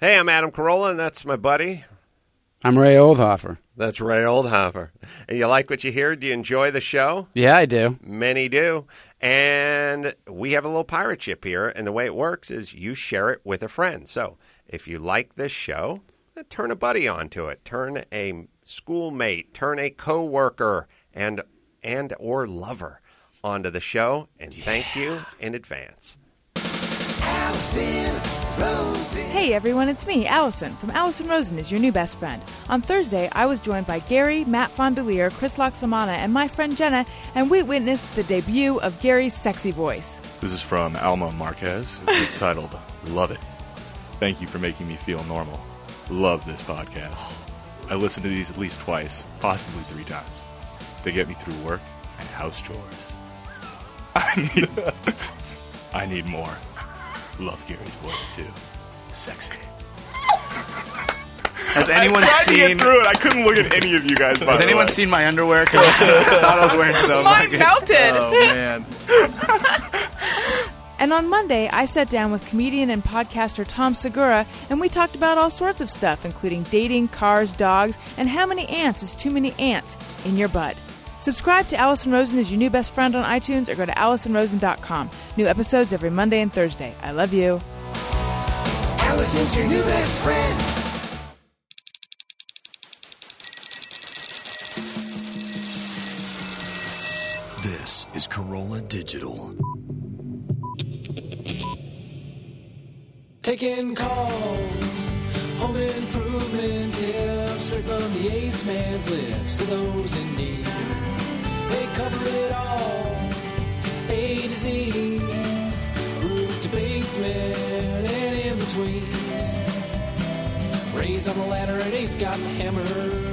Hey, I'm Adam Carolla, and that's my buddy. I'm Ray Oldhofer. That's Ray Oldhofer. And you like what you hear? Do you enjoy the show? Yeah, I do. Many do. And we have a little pirate ship here, and the way it works is you share it with a friend. So if you like this show, turn a buddy onto it. Turn a schoolmate, turn a coworker and or lover onto the show, and thank you in advance. Allison Rosen. Hey everyone, it's me, Allison, from Allison Rosen is your new best friend. On Thursday, I was joined by Gary, Matt Fondelier, Chris Loxamana, and my friend Jenna, and we witnessed the debut of Gary's sexy voice. This is from Alma Marquez. It's titled, Love It. Thank you for making me feel normal. Love this podcast. I listen to these at least twice, possibly 3 times. They get me through work and house chores. I need more. Love Gary's voice too. Sexy. Has anyone I tried seen? to get through it. I couldn't look at any of you guys. Has anyone seen my underwear? 'Cause I thought I was wearing some. Mine melted. Oh man. And on Monday, I sat down with comedian and podcaster Tom Segura, and we talked about all sorts of stuff, including dating, cars, dogs, and how many ants is too many ants in your butt. Subscribe to Allison Rosen is your new best friend on iTunes or go to AllisonRosen.com. New episodes every Monday and Thursday. I love you. Allison's your new best friend. This is Corolla Digital. Taking calls, home improvement tips, straight from the Ace Man's lips to those in need. They cover it all, A to Z, roof to basement and in between. Ray's on the ladder and Ace got the hammer,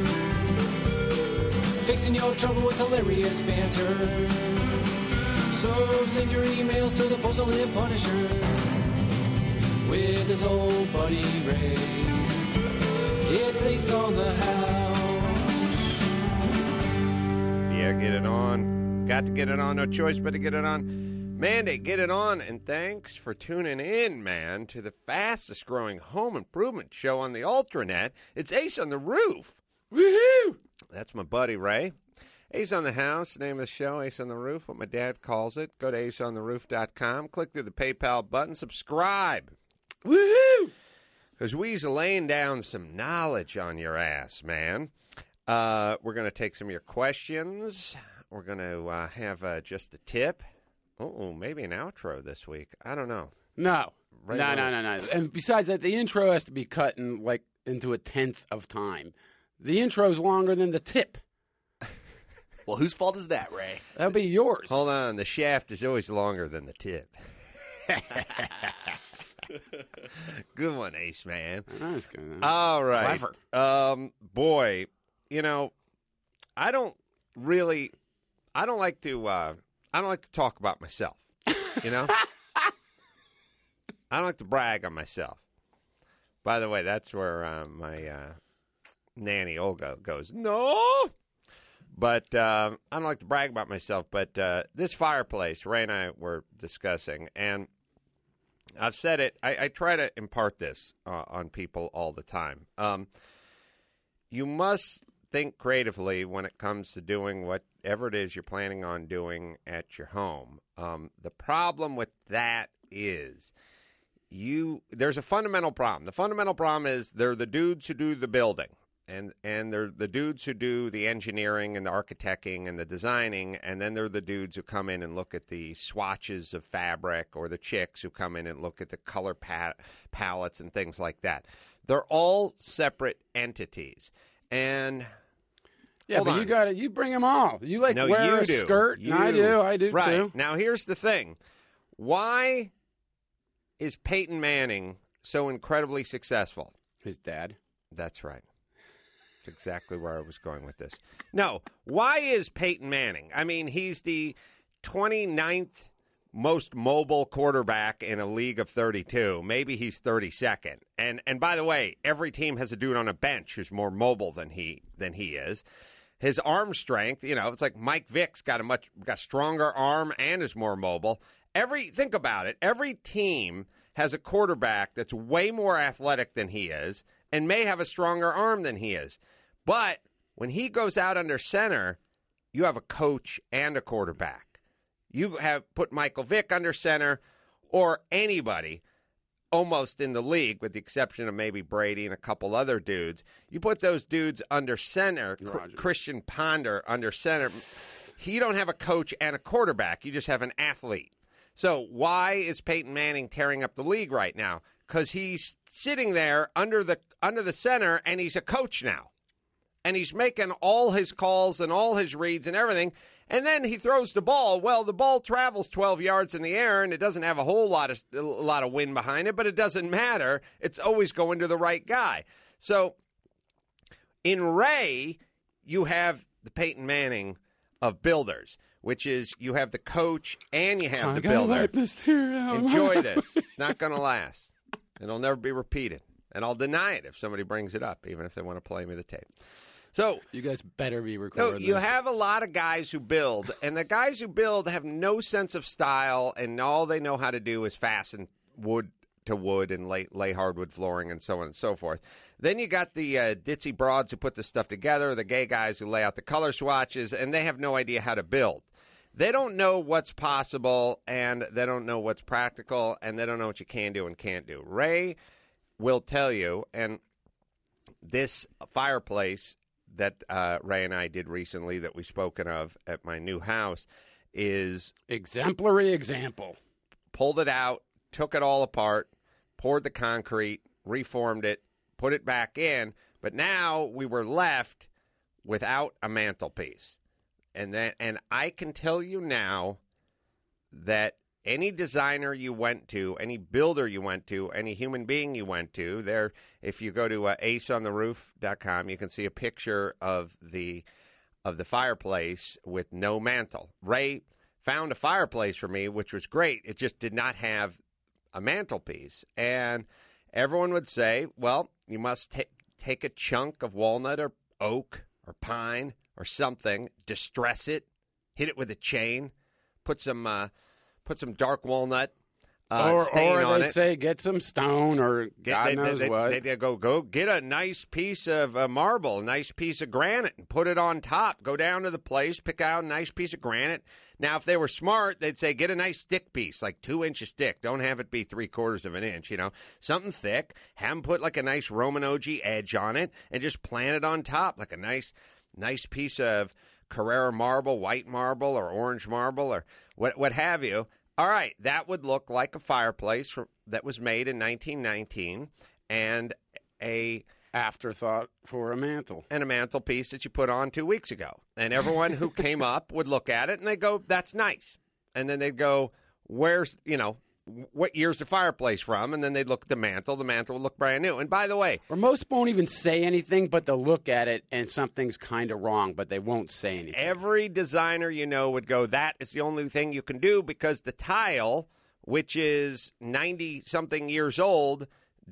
fixing your trouble with hilarious banter. So send your emails to the Postal and Punisher with his old buddy Ray. It's Ace on the House. Yeah, get it on. Got to get it on. No choice but to get it on. Mandate, get it on. And thanks for tuning in, man, to the fastest growing home improvement show on the Ultranet. It's Ace on the Roof. Woohoo! That's my buddy Ray. Ace on the House, name of the show, Ace on the Roof, what my dad calls it. Go to aceontheroof.com, click through the PayPal button, subscribe. Woohoo! Because we's laying down some knowledge on your ass, man. We're going to take some of your questions. We're going to have just a tip. Oh, maybe an outro this week. I don't know. No. Right No. on. And besides that, the intro has to be cut in, into a 1/10 of time. The intro's longer than the tip. Well, whose fault is that, Ray? That would be yours. Hold on. The shaft is always longer than the tip. Good one, Ace, man. That's good. All right. Clever. Boy, I don't like to talk about myself, I don't like to brag on myself. By the way, that's where my nanny Olga goes, no. But I don't like to brag about myself, but this fireplace, Ray and I were discussing, and I've said it, I try to impart this on people all the time. You must think creatively when it comes to doing whatever it is you're planning on doing at your home. The problem with that is there's a fundamental problem. The fundamental problem is they're the dudes who do the building. And they're the dudes who do the engineering and the architecting and the designing, and then they're the dudes who come in and look at the swatches of fabric, or the chicks who come in and look at the color palettes and things like that. They're all separate entities. And yeah, but you bring them all. You wear a skirt, and I do right. too. Now, here's the thing. Why is Peyton Manning so incredibly successful? His dad. That's right. That's exactly where I was going with this. No, why is Peyton Manning? I mean, he's the 29th most mobile quarterback in a league of 32. Maybe he's 32nd. And by the way, every team has a dude on a bench who's more mobile than he is. His arm strength, it's like Mike Vick's got a stronger arm and is more mobile. Think about it. Every team has a quarterback that's way more athletic than he is and may have a stronger arm than he is. But when he goes out under center, you have a coach and a quarterback. You have put Michael Vick under center or anybody almost in the league, with the exception of maybe Brady and a couple other dudes. You put those dudes under center, Christian Ponder under center. You don't have a coach and a quarterback. You just have an athlete. So why is Peyton Manning tearing up the league right now? Because he's sitting there under the center, and he's a coach now. And he's making all his calls and all his reads and everything. And then he throws the ball. Well, the ball travels 12 yards in the air, and it doesn't have a whole lot of wind behind it, but it doesn't matter. It's always going to the right guy. So in Ray, you have the Peyton Manning of builders, which is you have the coach and you have the builder. Wipe this tear out. Enjoy this. It's not going to last. It'll never be repeated. And I'll deny it if somebody brings it up, even if they want to play me the tape. So you guys better be recording you this. have a lot of guys who build, and the guys who build have no sense of style, and all they know how to do is fasten wood to wood and lay hardwood flooring and so on and so forth. Then you got the ditzy broads who put this stuff together, the gay guys who lay out the color swatches, and they have no idea how to build. They don't know what's possible, and they don't know what's practical, and they don't know what you can do and can't do. Ray will tell you, and this fireplace that Ray and I did recently that we've spoken of at my new house is exemplary example. Pulled it out, took it all apart, poured the concrete, reformed it, put it back in, but now we were left without a mantelpiece. And I can tell you now that any designer you went to, any builder you went to, any human being you went to, there, if you go to aceontheroof.com, you can see a picture of the fireplace with no mantle. Ray found a fireplace for me, which was great. It just did not have a mantelpiece. And everyone would say, well, you must take a chunk of walnut or oak or pine or something, distress it, hit it with a chain, put some dark walnut stain on it. Or they'd say get some stone or God knows what. They'd go get a nice piece of marble, a nice piece of granite, and put it on top. Go down to the place, pick out a nice piece of granite. Now, if they were smart, they'd say get a nice thick piece, like 2-inch thick. Don't have it be 3/4 of an inch, something thick. Have them put like a nice Roman OG edge on it and just plant it on top like a nice piece of Carrara marble, white marble, or orange marble, or what have you. All right, that would look like a fireplace that was made in 1919 and a afterthought for a mantle. And a mantelpiece that you put on 2 weeks ago. And everyone who came up would look at it and they'd go, that's nice. And then they'd go, where's, what year's the fireplace from? And then they'd look at the mantle. The mantle would look brand new. And by the way, or most won't even say anything, but they'll look at it and something's kind of wrong, but they won't say anything. Every designer would go, that is the only thing you can do because the tile, which is 90-something years old,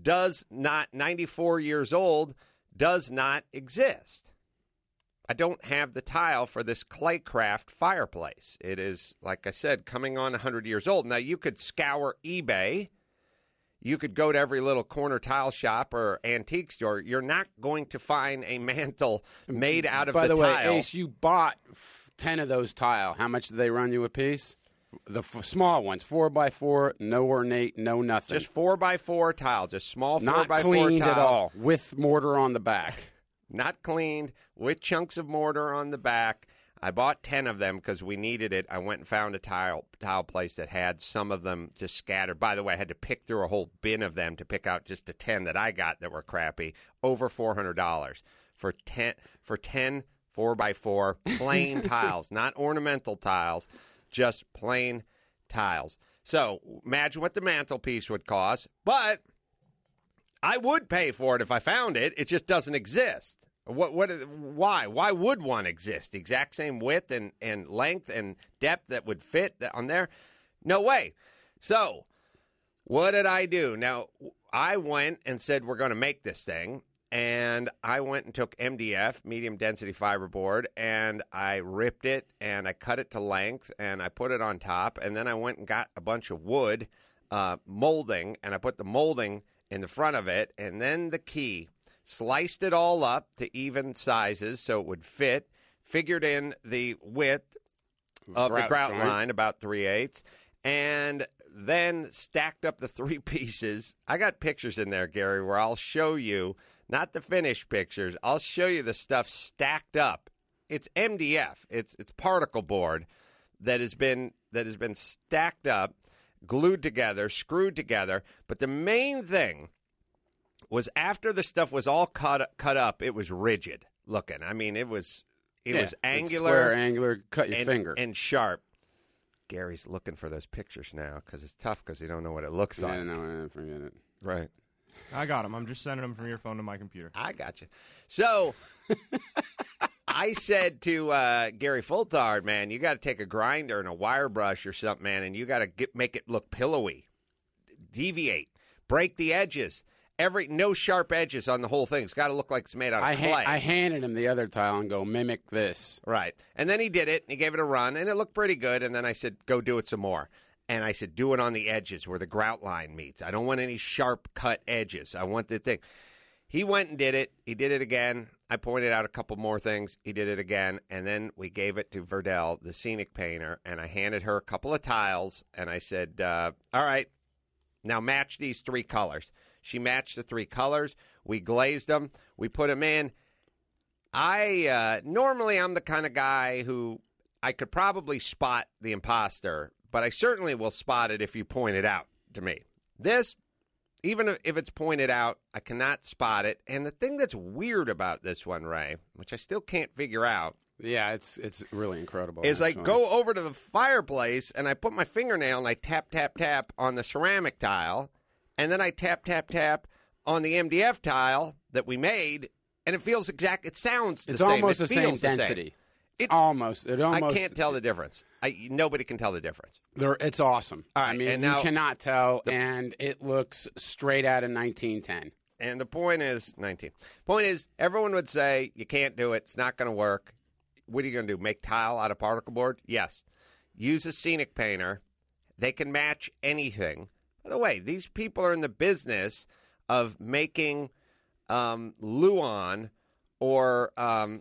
94 years old, does not exist. I don't have the tile for this Claycraft fireplace. It is, like I said, coming on 100 years old. Now, you could scour eBay. You could go to every little corner tile shop or antique store. You're not going to find a mantle made out of the tile. By the way, Ace, you bought 10 of those tile. How much did they run you a piece? The small ones, 4x4, no ornate, no nothing. Just 4x4 tile, just small 4x4 tile. Not cleaned at all, with mortar on the back. Not cleaned, with chunks of mortar on the back. I bought 10 of them because we needed it. I went and found a tile place that had some of them just scattered. By the way, I had to pick through a whole bin of them to pick out just the 10 that I got that were crappy. Over $400 for 10 4x4 plain tiles, not ornamental tiles, just plain tiles. So imagine what the mantelpiece would cost, but I would pay for it if I found it. It just doesn't exist. Why? Why would one exist? The exact same width and length and depth that would fit on there? No way. So what did I do? Now, I went and said, we're going to make this thing. And I went and took MDF, medium density fiberboard, and I ripped it and I cut it to length and I put it on top. And then I went and got a bunch of wood molding, and I put the molding in the front of it, and then the key. Sliced it all up to even sizes so it would fit. Figured in the width of the grout line, about 3/8, and then stacked up the 3 pieces. I got pictures in there, Gary, where I'll show you, not the finished pictures, I'll show you the stuff stacked up. It's MDF. It's particle board that has been stacked up, glued together, screwed together. But the main thing was after the stuff was all cut up, it was rigid looking. I mean, it was angular, square, angular, cut your finger, and sharp. Gary's looking for those pictures now because it's tough because you don't know what it looks like. No, forget it. Right. I got them. I'm just sending them from your phone to my computer. I got you. So I said to Gary Fultard, man, you got to take a grinder and a wire brush or something, man, and you got to make it look pillowy, deviate, break the edges. No sharp edges on the whole thing. It's got to look like it's made out of clay. I handed him the other tile and go, mimic this. Right. And then he did it, and he gave it a run, and it looked pretty good. And then I said, go do it some more. And I said, do it on the edges where the grout line meets. I don't want any sharp cut edges. I want the thing. He went and did it. He did it again. I pointed out a couple more things. He did it again. And then we gave it to Verdell, the scenic painter, and I handed her a couple of tiles. And I said, all right, now match these 3 colors. She matched the 3 colors. We glazed them. We put them in. Normally I'm the kind of guy who I could probably spot the imposter, but I certainly will spot it if you point it out to me. This, even if it's pointed out, I cannot spot it. And the thing that's weird about this one, Ray, which I still can't figure out. Yeah, it's really incredible. Is I go over to the fireplace and I put my fingernail and I tap, tap, tap on the ceramic tile. And then I tap, tap, tap on the MDF tile that we made, and it feels exact. It sounds the it's same. Almost it the feels same density. It almost. I can't tell the difference. Nobody can tell the difference. It's awesome. All right, I mean, and now, you cannot tell, and it looks straight out of 1910. And the point is, everyone would say, you can't do it. It's not going to work. What are you going to do, make tile out of particle board? Yes. Use a scenic painter. They can match anything. By the way, these people are in the business of making Luan or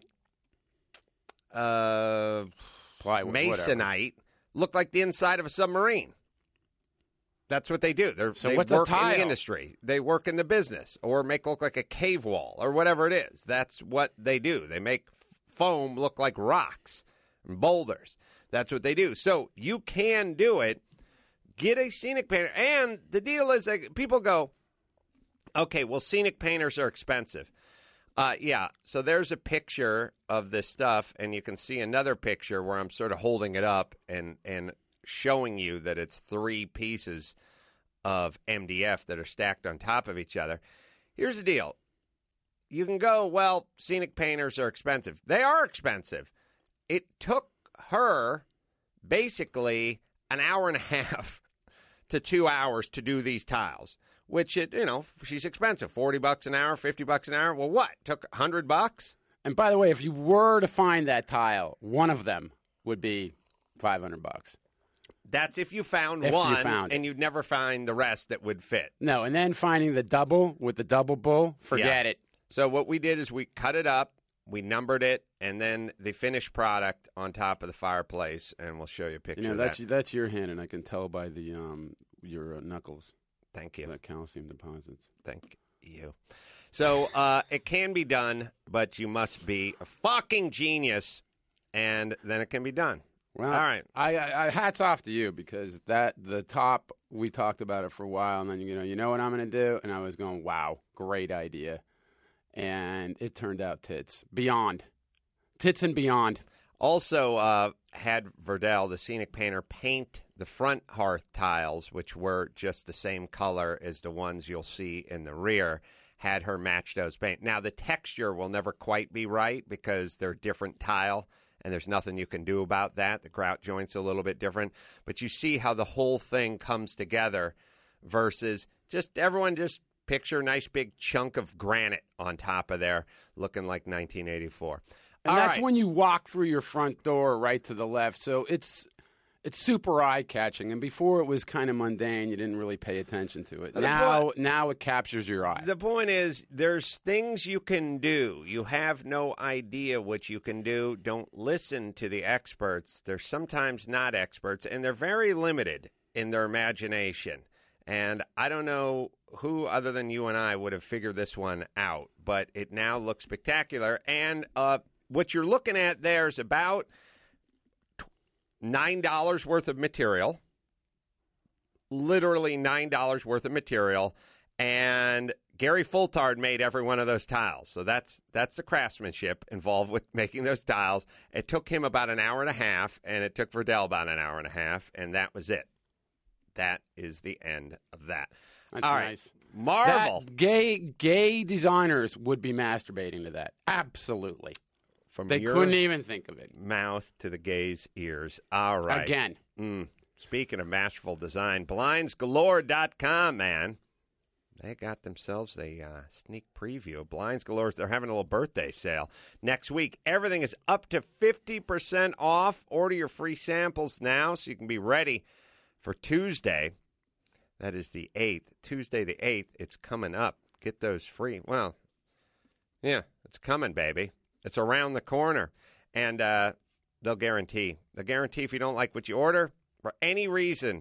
Masonite look like the inside of a submarine. That's what they do. They what's work a tile? in the industry. They work in the business or make look like a cave wall or whatever it is. That's what they do. They make foam look like rocks and boulders. That's what they do. So you can do it. Get a scenic painter. And the deal is, like, people go, okay, well, scenic painters are expensive. Yeah, so there's a picture of this stuff, and you can see another picture where I'm sort of holding it up and showing you that it's 3 pieces of MDF that are stacked on top of each other. Here's the deal. You can go, well, scenic painters are expensive. They are expensive. It took her basically an hour and a half to 2 hours to do these tiles, which she's expensive. $40 an hour, $50 an hour. Well, what? Took $100? And by the way, if you were to find that tile, one of them would be $500. That's if you found one, and you'd never find the rest that would fit. No, and then finding the double with the double bull, forget it. So what we did is we cut it up, we numbered it, and then the finished product on top of the fireplace, and we'll show you a picture of that. That's your hand, and I can tell by the your knuckles. Thank you. The calcium deposits. Thank you. So it can be done, but you must be a fucking genius, and then it can be done. Well, all right. I hats off to you because the top, we talked about it for a while, and then you know what I'm going to do, and I was going, wow, great idea. And it turned out tits and beyond. Also had Verdell, the scenic painter, paint the front hearth tiles, which were just the same color as the ones you'll see in the rear, had her match those paint. Now, the texture will never quite be right because they're different tile, and there's nothing you can do about that. The grout joint's a little bit different. But you see how the whole thing comes together versus everyone just picture a nice big chunk of granite on top of there looking like 1984. And that's when you walk through your front door right to the left. So it's It's super eye-catching, and before it was kind of mundane. You didn't really pay attention to it. The Now it captures your eye. The point is, there's things you can do. You have no idea what you can do. Don't listen to the experts. They're sometimes not experts, and they're very limited in their imagination. And I don't know who other than you and I would have figured this one out, but it now looks spectacular. And what you're looking at there is about $9 worth of material, literally $9 worth of material, and Gary Fultard made every one of those tiles. So that's the craftsmanship involved with making those tiles. It took him about an hour and a half, and it took Verdell about an hour and a half, and that was it. That is the end of that. That's All nice. right, Marvel. That gay designers would be masturbating to that. Absolutely. From They your couldn't even think of it. mouth to the gays' ears. All right. Again. Speaking of masterful design, BlindsGalore.com, man. They got themselves a sneak preview of Blinds Galore. They're having a little birthday sale next week. Everything is up to 50% off. Order your free samples now so you can be ready for Tuesday. That is the 8th. Tuesday the 8th. It's coming up. Get those free. Well, yeah, it's coming, baby. It's around the corner. And they'll guarantee. They'll guarantee if you don't like what you order, for any reason,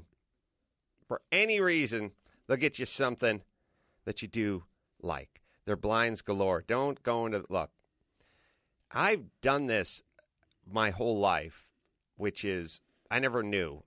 they'll get you something that you do like. They're Blinds Galore. Don't go into look. I've done this my whole life, which is I never knew.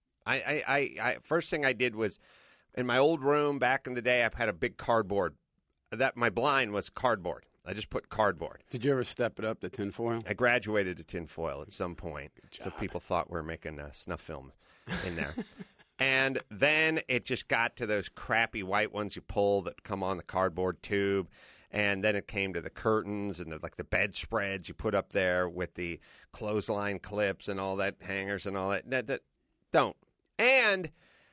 I first thing I did was in my old room back in the day. I had a big cardboard. That my blind was cardboard. I just put cardboard. Did you ever step it up to tinfoil? I graduated to tinfoil at some point, so people thought we were making a snuff film in there. And then it just got to those crappy white ones you pull that come on the cardboard tube. And then it came to the curtains and the bedspreads you put up there with the clothesline clips and all that, hangers and all that. Don't. And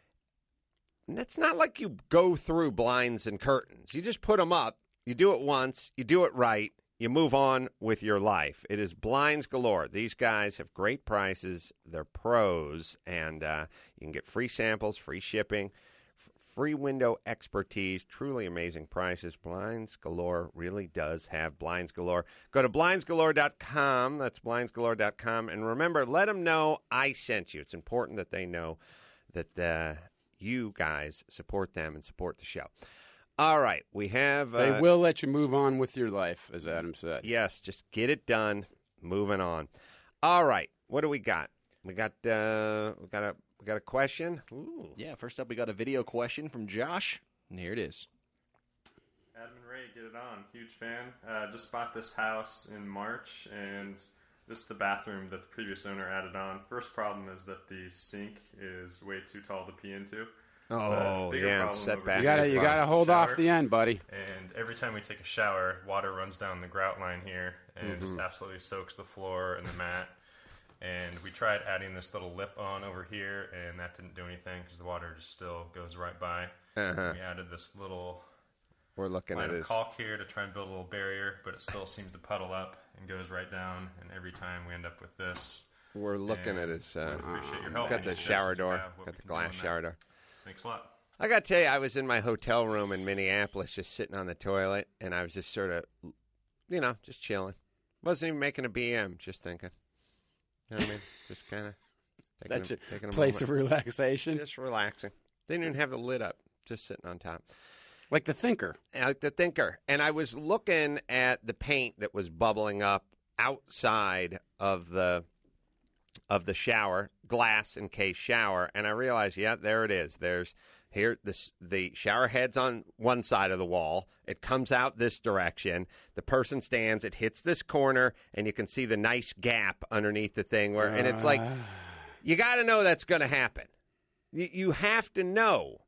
it's not like you go through blinds and curtains. You just put them up. You do it once. You do it right. You move on with your life. It is Blinds Galore. These guys have great prices. They're pros. And you can get free samples, free shipping, free window expertise, truly amazing prices. Blinds Galore really does have Blinds Galore. Go to blindsgalore.com. That's blindsgalore.com. And remember, let them know I sent you. It's important that they know that you guys support them and support the show. All right, we have... they will let you move on with your life, as Adam said. Yes, just get it done. Moving on. All right, what do we got? We got a question. Ooh. Yeah, first up we got a video question from Josh, and here it is. Adam and Ray, get it on. Huge fan. Just bought this house in March, and this is the bathroom that the previous owner added on. First problem is that the sink is way too tall to pee into. Oh, yeah, setback. You gotta hold off the end, buddy. And every time we take a shower, water runs down the grout line here and just absolutely soaks the floor and the mat. And we tried adding this little lip on over here, and that didn't do anything because the water just still goes right by. We added this little We're looking line at of his caulk here to try and build a little barrier, but it still seems to puddle up and goes right down. And every time we end up with this. We're looking at his. Appreciate your help. Got the shower door. Got the glass shower door. Thanks a lot. I got to tell you, I was in my hotel room in Minneapolis just sitting on the toilet, and I was just sort of, just chilling. Wasn't even making a BM, just thinking. You know what I mean? Just kind of taking a place moment. of relaxation. Just relaxing. Didn't even have the lid up, just sitting on top. Like the Thinker. Like the Thinker. And I was looking at the paint that was bubbling up outside of the shower, glass encased shower, and I realized, yeah, there it is. There's here the shower head's on one side of the wall. It comes out this direction. The person stands. It hits this corner, and you can see the nice gap underneath the thing. And it's like you got to know that's going to happen. You have to know.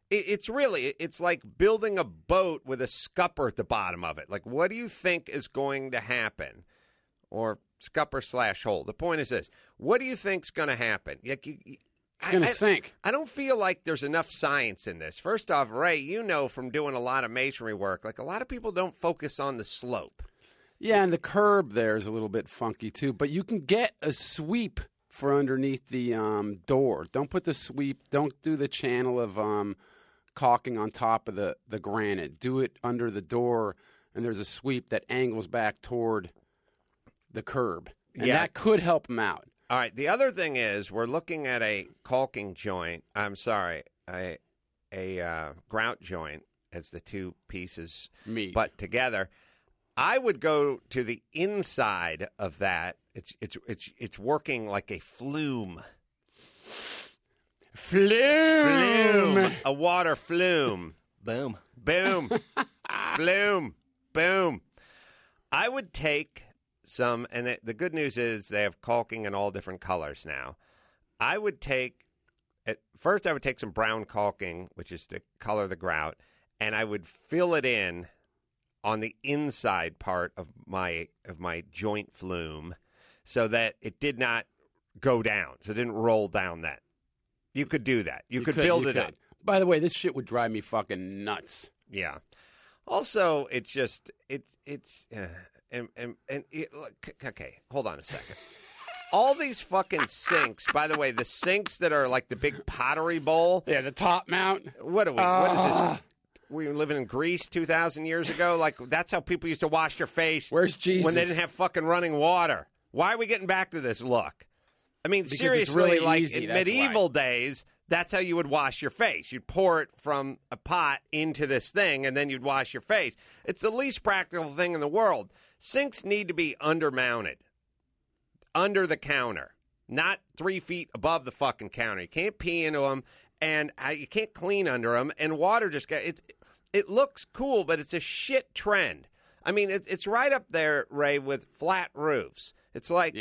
It's like building a boat with a scupper at the bottom of it. Like, what do you think is going to happen? Or scupper/hole. The point is this. What do you think's going to happen? It's going to sink. I don't feel like there's enough science in this. First off, Ray, you know from doing a lot of masonry work, like a lot of people don't focus on the slope. Yeah, and the curb there is a little bit funky too, but you can get a sweep for underneath the door. Don't put the sweep. Don't do the channel of caulking on top of the granite. Do it under the door, and there's a sweep that angles back toward the curb. And that could help them out. All right. The other thing is we're looking at a caulking joint. I'm sorry, a grout joint as the two pieces but together. I would go to the inside of that. It's working like a flume. Flume. A water flume. Boom. Boom. Flume. Boom. I would take some, and the good news is they have caulking in all different colors now. I would take some brown caulking, which is the color of the grout, and I would fill it in on the inside part of my joint flume so that it did not go down, so it didn't roll down that. You could do that. You could build it up. By the way, this shit would drive me fucking nuts. Yeah. Also, it's just okay, hold on a second. All these fucking sinks, by the way, the sinks that are like the big pottery bowl. Yeah, the top mount. What is this? We were living in Greece 2,000 years ago. Like, that's how people used to wash their face. Where's Jesus? When they didn't have fucking running water. Why are we getting back to this look? I mean, because seriously, it's really like easy, in medieval days, that's how you would wash your face. You'd pour it from a pot into this thing, and then you'd wash your face. It's the least practical thing in the world. Sinks need to be undermounted, under the counter, not 3 feet above the fucking counter. You can't pee into them, and you can't clean under them, and water just got it looks cool, but it's a shit trend. I mean, it's right up there, Ray, with flat roofs. It's like,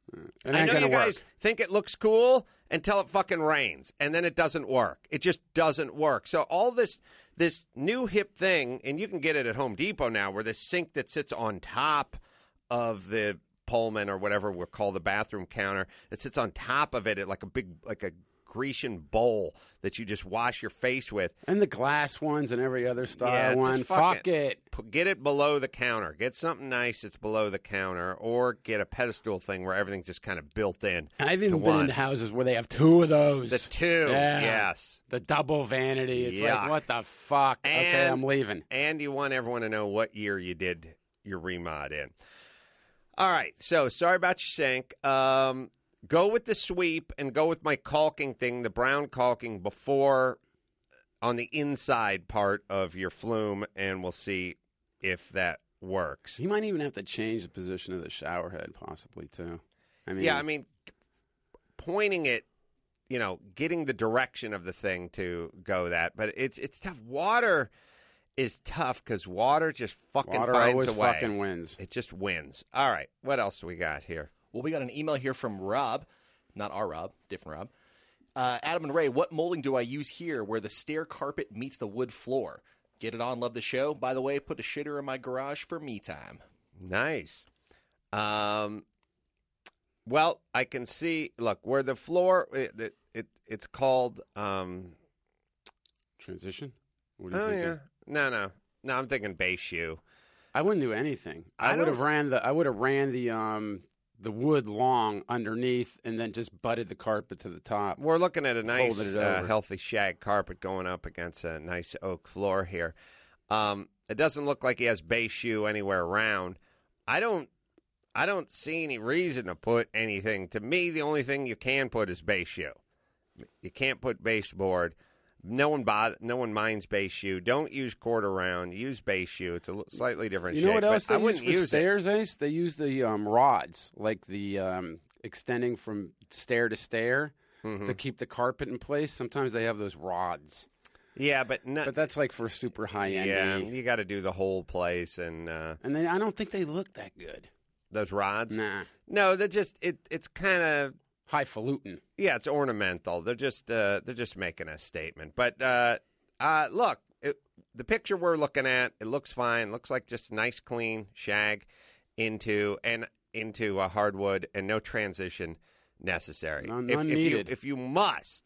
I know you guys think it looks cool until it fucking rains, and then it doesn't work. It just doesn't work. So all this new hip thing, and you can get it at Home Depot now, where the sink that sits on top of the Pullman or whatever we'll call the bathroom counter, it sits on top of it like a Grecian bowl that you just wash your face with. And the glass ones and every other style one. Fuck it. Get it below the counter. Get something nice that's below the counter, or get a pedestal thing where everything's just kind of built in. I've even been into houses where they have two of those. The two, yes. The double vanity. It's like, what the fuck? Okay, I'm leaving. And you want everyone to know what year you did your remod in. All right, so sorry about your sink. Go with the sweep and go with my caulking thing, the brown caulking, before on the inside part of your flume, and we'll see if that works. You might even have to change the position of the shower head, possibly, too. I mean, pointing it, getting the direction of the thing to go that. But it's tough. Water is tough because water just fucking finds always a way. Fucking wins. It just wins. All right, what else do we got here? Well, we got an email here from Rob. Not our Rob, different Rob. Adam and Ray, what molding do I use here where the stair carpet meets the wood floor? Get it on, love the show. By the way, put a shitter in my garage for me time. Nice. Well, I can see, look, where the floor, it's called... Transition? What are you thinking? Yeah. No, I'm thinking base shoe. I wouldn't do anything. I would have ran the wood long underneath and then just butted the carpet to the top. We're looking at a nice, healthy shag carpet going up against a nice oak floor here. It doesn't look like he has base shoe anywhere around. I don't see any reason to put anything. To me, the only thing you can put is base shoe. You can't put baseboard. No one minds base shoe. Don't use quarter round. Use base shoe. It's a slightly different shape. You know what else they use for use stairs, Ace? They use the rods, like the extending from stair to stair to keep the carpet in place. Sometimes they have those rods. Yeah, but that's like for super high end. Yeah, you got to do the whole place, and then I don't think they look that good. Those rods? Nah. No, they're just it's kind of highfalutin. Yeah, it's ornamental. They're just making a statement. But look, the picture we're looking at, it looks fine. Looks like just nice, clean shag into a hardwood, and no transition necessary. None needed. If you must,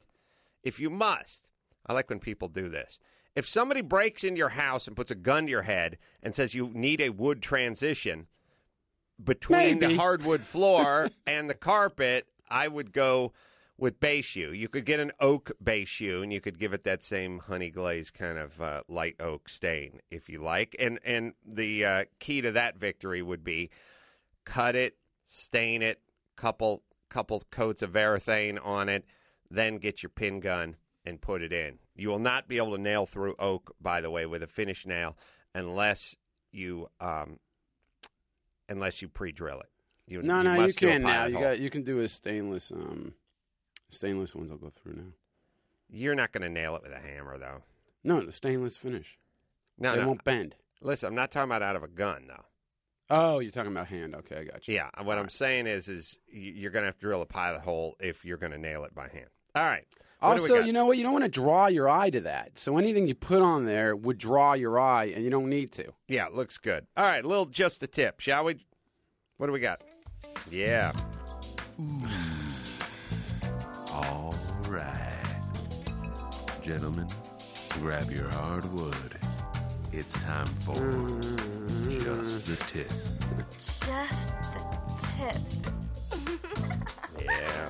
I like when people do this. If somebody breaks into your house and puts a gun to your head and says you need a wood transition between the hardwood floor and the carpet, I would go with base yew. You could get an oak base yew, and you could give it that same honey glaze kind of light oak stain if you like. And the key to that victory would be cut it, stain it, couple coats of varathane on it, then get your pin gun and put it in. You will not be able to nail through oak, by the way, with a finish nail unless you pre-drill it. You must do a can't now. pilot hole. You can do a stainless. Stainless ones I'll go through now. You're not going to nail it with a hammer, though. No, the stainless finish. No, They won't bend. Listen, I'm not talking about out of a gun, though. Oh, you're talking about hand. Okay, I got you. Yeah, what I'm saying is you're going to have to drill a pilot hole if you're going to nail it by hand. All right. What do we Also, got? you know what? You don't want to draw your eye to that. So anything you put on there would draw your eye, and you don't need to. Yeah, it looks good. All right, just a tip, shall we? What do we got? Yeah. All right. Gentlemen, grab your hardwood. It's time for Just the Tip. Just the tip. Yeah.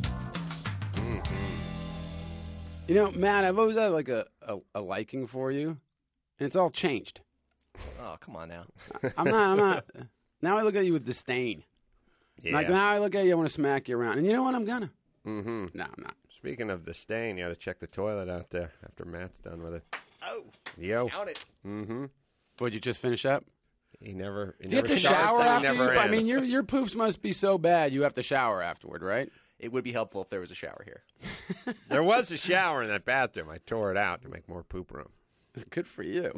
You know, Matt, I've always had like a liking for you, and it's all changed. Oh, come on now. I'm not. Now I look at you with disdain. Yeah. Like now I look at you, I want to smack you around. And you know what? I'm gonna. Mm-hmm. No, I'm not. Speaking of the stain, you ought to check the toilet out there after Matt's done with it. Oh, Yo. count it. Mm-hmm. Would you just finish up? He never. Do you have to starts, shower he after never you? I ends. mean, your poops must be so bad you have to shower afterward, right? It would be helpful if there was a shower here. There was a shower in that bathroom. I tore it out to make more poop room. Good for you.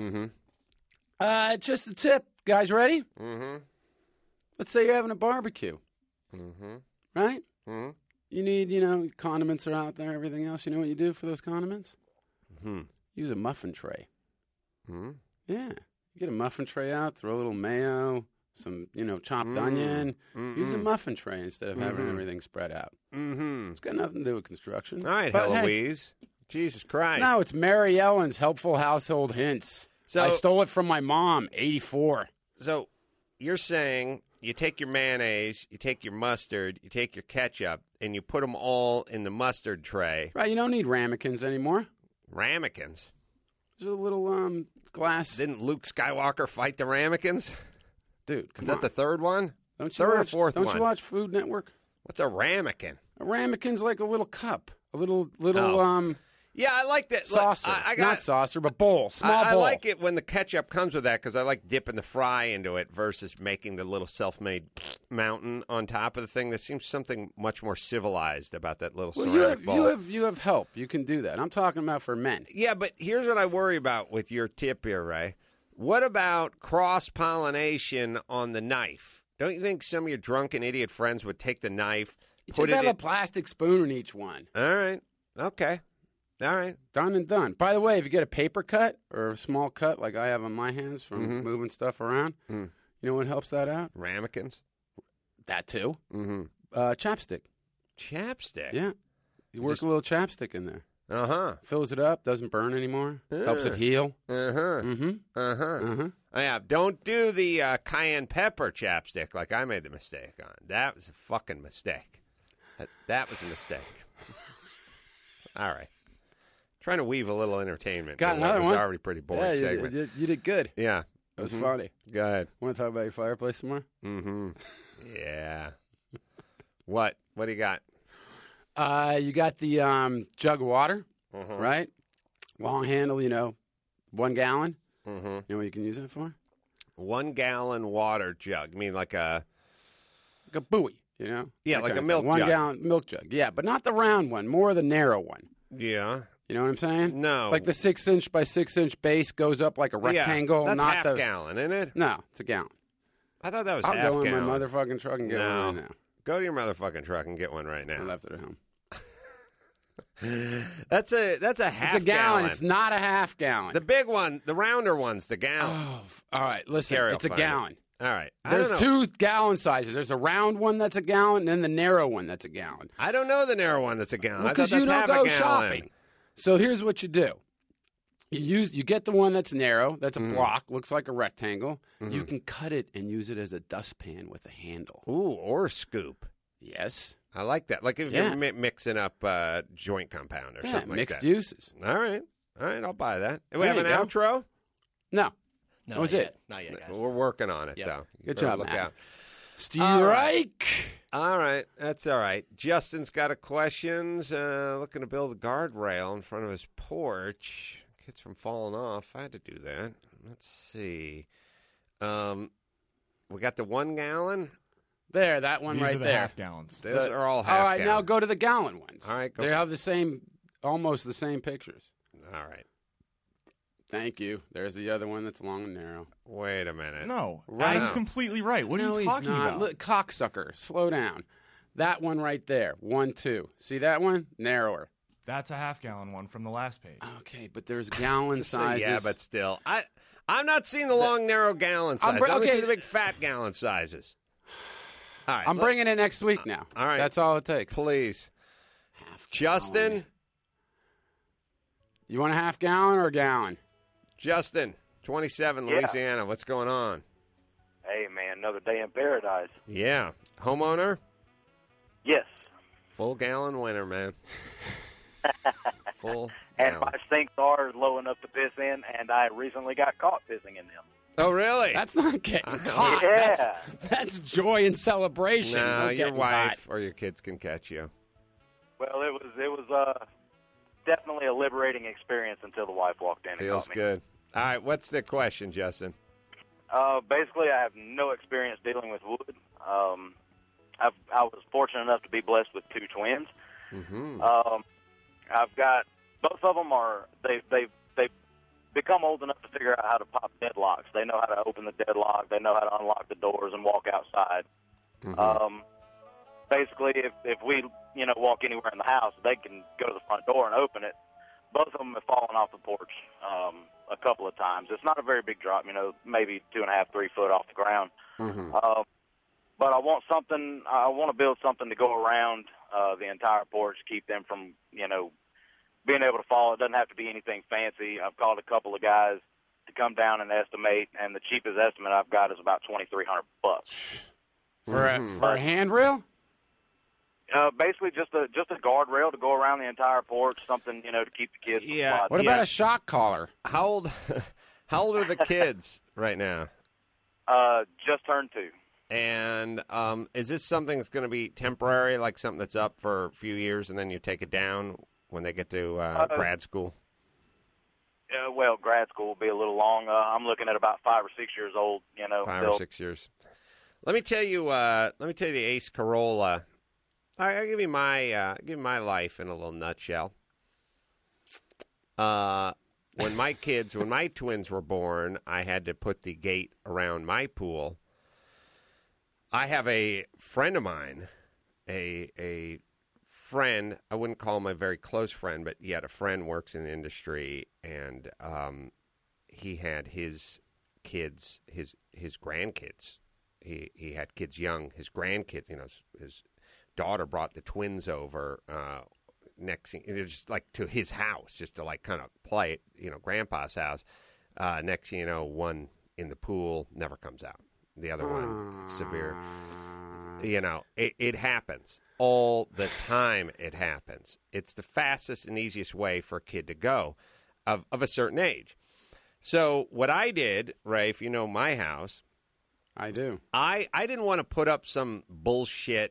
Mm-hmm. Just the tip. Guys ready? Mm-hmm. Let's say you're having a barbecue, Mm-hmm. right? Mm-hmm. You need, condiments are out there, everything else. You know what you do for those condiments? Mm-hmm. Use a muffin tray. Mm-hmm. Yeah. You get a muffin tray out, throw a little mayo, some, chopped onion. Use a muffin tray instead of having everything spread out. Mm-hmm. It's got nothing to do with construction. All right, But, hey, Heloise. Jesus Christ. no, it's Mary Ellen's Helpful Household Hints. So- I stole it from my mom, 84. So you're saying you take your mayonnaise, you take your mustard, you take your ketchup, and you put them all in the mustard tray. Right, you don't need ramekins anymore. Ramekins. There's a little glass. Didn't Luke Skywalker fight the ramekins? Dude, come Is that on. the third one? Don't you third watch, or fourth don't one? you watch Food Network? What's a ramekin? A ramekin's like a little cup. A little Oh. Yeah, I like that. Look, saucer. I got, Not saucer, but bowl. Small I bowl. like it when the ketchup comes with that because I like dipping the fry into it versus making the little self-made mountain on top of the thing. There seems something much more civilized about that little Well, ceramic bowl. you have help. You can do that. I'm talking about for men. Yeah, but here's what I worry about with your tip here, Ray. What about cross-pollination on the knife? Don't you think some of your drunken idiot friends would take the knife, You put just it have in... a plastic spoon in each one. All right. Okay. All right. Done and done. By the way, if you get a paper cut or a small cut like I have on my hands from moving stuff around, you know what helps that out? Ramekins? That too. Mm-hmm. Chapstick. Chapstick? Yeah. You work a little chapstick in there. Uh-huh. Fills it up, doesn't burn anymore, helps it heal. Uh-huh. Mm-hmm. Uh-huh. Uh-huh. Oh, yeah, don't do the cayenne pepper chapstick like I made the mistake on. That was a fucking mistake. That was a mistake. All right. Trying to weave a little entertainment. Got into what another was one? already pretty boring Yeah, segment. you did good. Yeah. That was funny. Go ahead. Want to talk about your fireplace some more? Mm-hmm. Yeah. What? What do you got? You got the jug of water, right? Long handle, 1 gallon. Mm-hmm. You know what you can use that for? 1 gallon water jug. I mean like a... Like a buoy, Yeah, That like a milk jug. 1 jug. gallon milk jug. Yeah, but not the round one, more the narrow one. Yeah. You know what I'm saying? No. Like the 6-inch by 6-inch base goes up like a rectangle. Yeah, that's not half the gallon, isn't it? No, it's a gallon. I thought that was I'll half go in gallon. my motherfucking truck and get one right now. Go to your motherfucking truck and get one right now. I left it at home. That's a half It's a gallon. It's not a half gallon. The big one, the rounder one's the gallon. Oh, all right. Listen, Carrie it's a will find gallon. it. All right. There's I don't know. 2 gallon sizes. There's a round one that's a gallon, and then the narrow one that's a gallon. I don't know the narrow one that's a gallon. I thought Because you that's don't half a go gallon. shopping. So here's what you do. You get the one that's narrow, that's a block, looks like a rectangle. You can cut it and use it as a dustpan with a handle. Ooh, or scoop. Yes. I like that. Like if Yeah. you're mixing up joint compound or Yeah, something like mixed that. uses. All right, I'll buy that. We There have an you go. outro. No. No, That was not it. yet. Not yet, guys. We're working on it, Yep. though. You Good better job, look Matt. out. Steve All right. Reich. All right, that's all right. Justin's got a questions. Looking to build a guardrail in front of his porch. Kids from falling off. I had to do that. Let's see. We got the 1 gallon. There, that one These right are the there. half gallons. Those are all half All right, now gallon. go to the gallon ones. All right, go They for- have the same, almost the same pictures. All right. Thank you. There's the other one that's long and narrow. Wait a minute. No, Right. Adam's completely right. What no, are you talking he's not. about? Look, cocksucker, slow down. That one right there, 1, 2. See that one? Narrower. That's a half gallon one from the last page. Okay, but there's gallon So, sizes. yeah, but still, I'm not seeing the long, narrow gallon sizes. I'm okay. seeing the big, fat gallon sizes. All right, I'm bringing it next week now. all right. That's all it takes. Please, Half Justin. gallon. You want a half gallon or a gallon? Justin, 27, Louisiana. What's going on? Hey, man, another day in paradise. Yeah, homeowner, Yes. full gallon winner, man. Full And gallon. my sinks are low enough to piss in, and I recently got caught pissing in them. Oh, really? That's not getting caught. Yeah. That's joy and celebration. No, not your getting wife caught. or your kids can catch you. Well, it was definitely a liberating experience until the wife walked in and Feels caught me. good. All right, what's the question, Justin? Basically, I have no experience dealing with wood. I was fortunate enough to be blessed with 2 twins. Mm-hmm. I've got both of them they've become old enough to figure out how to pop deadlocks. They know how to open the deadlock. They know how to unlock the doors and walk outside. Mm-hmm. Basically, if we walk anywhere in the house, they can go to the front door and open it. Both of them have fallen off the porch a couple of times. It's not a very big drop, maybe 2.5, 3 foot off the ground. Mm-hmm. But I want something. I want to build something to go around the entire porch, keep them from being able to fall. It doesn't have to be anything fancy. I've called a couple of guys to come down and estimate, and the cheapest estimate I've got is about $2,300 For a handrail? Basically, just a guardrail to go around the entire porch, something to keep the kids. Yeah. From What about a shock collar? How old are the kids right now? Just turned 2. And is this something that's going to be temporary, like something that's up for a few years and then you take it down when they get to grad school? Well, grad school will be a little long. I'm looking at about 5 or 6 years old. 5 or 6 years. Let me tell you the Ace Corolla. I'll give you my life in a little nutshell. When my twins were born, I had to put the gate around my pool. I have a friend of mine, a friend. I wouldn't call him a very close friend, but he had a friend works in the industry, and he had his kids, his grandkids. He had kids young. His grandkids, his daughter brought the twins over. Next thing, it was just like to his house, just to like kind of play it, Grandpa's house. Next thing you know, one in the pool never comes out. The other one, severe. It happens all the time. It happens. It's the fastest and easiest way for a kid to go of a certain age. So what I did, Ray, if you know my house, I do. I didn't want to put up some bullshit,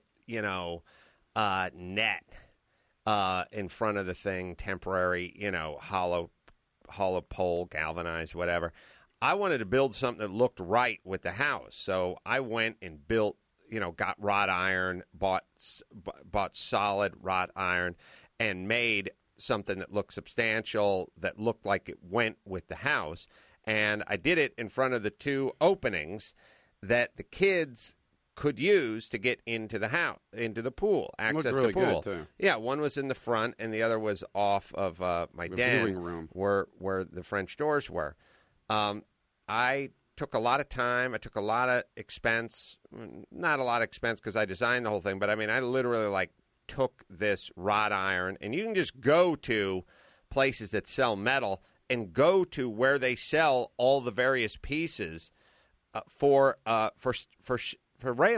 net in front of the thing, temporary, hollow pole, galvanized, whatever. I wanted to build something that looked right with the house. So I went and built, got wrought iron, bought solid wrought iron, and made something that looked substantial, that looked like it went with the house. And I did it in front of the 2 openings that the kids could use to get into the house, into the pool, access really the pool. good, too. Yeah, one was in the front, and the other was off of my The den, viewing room. where the French doors were. I took a lot of time. I took a lot of expense. Not a lot of expense because I designed the whole thing, but I literally took this wrought iron, and you can just go to places that sell metal and go to where they sell all the various pieces for railing.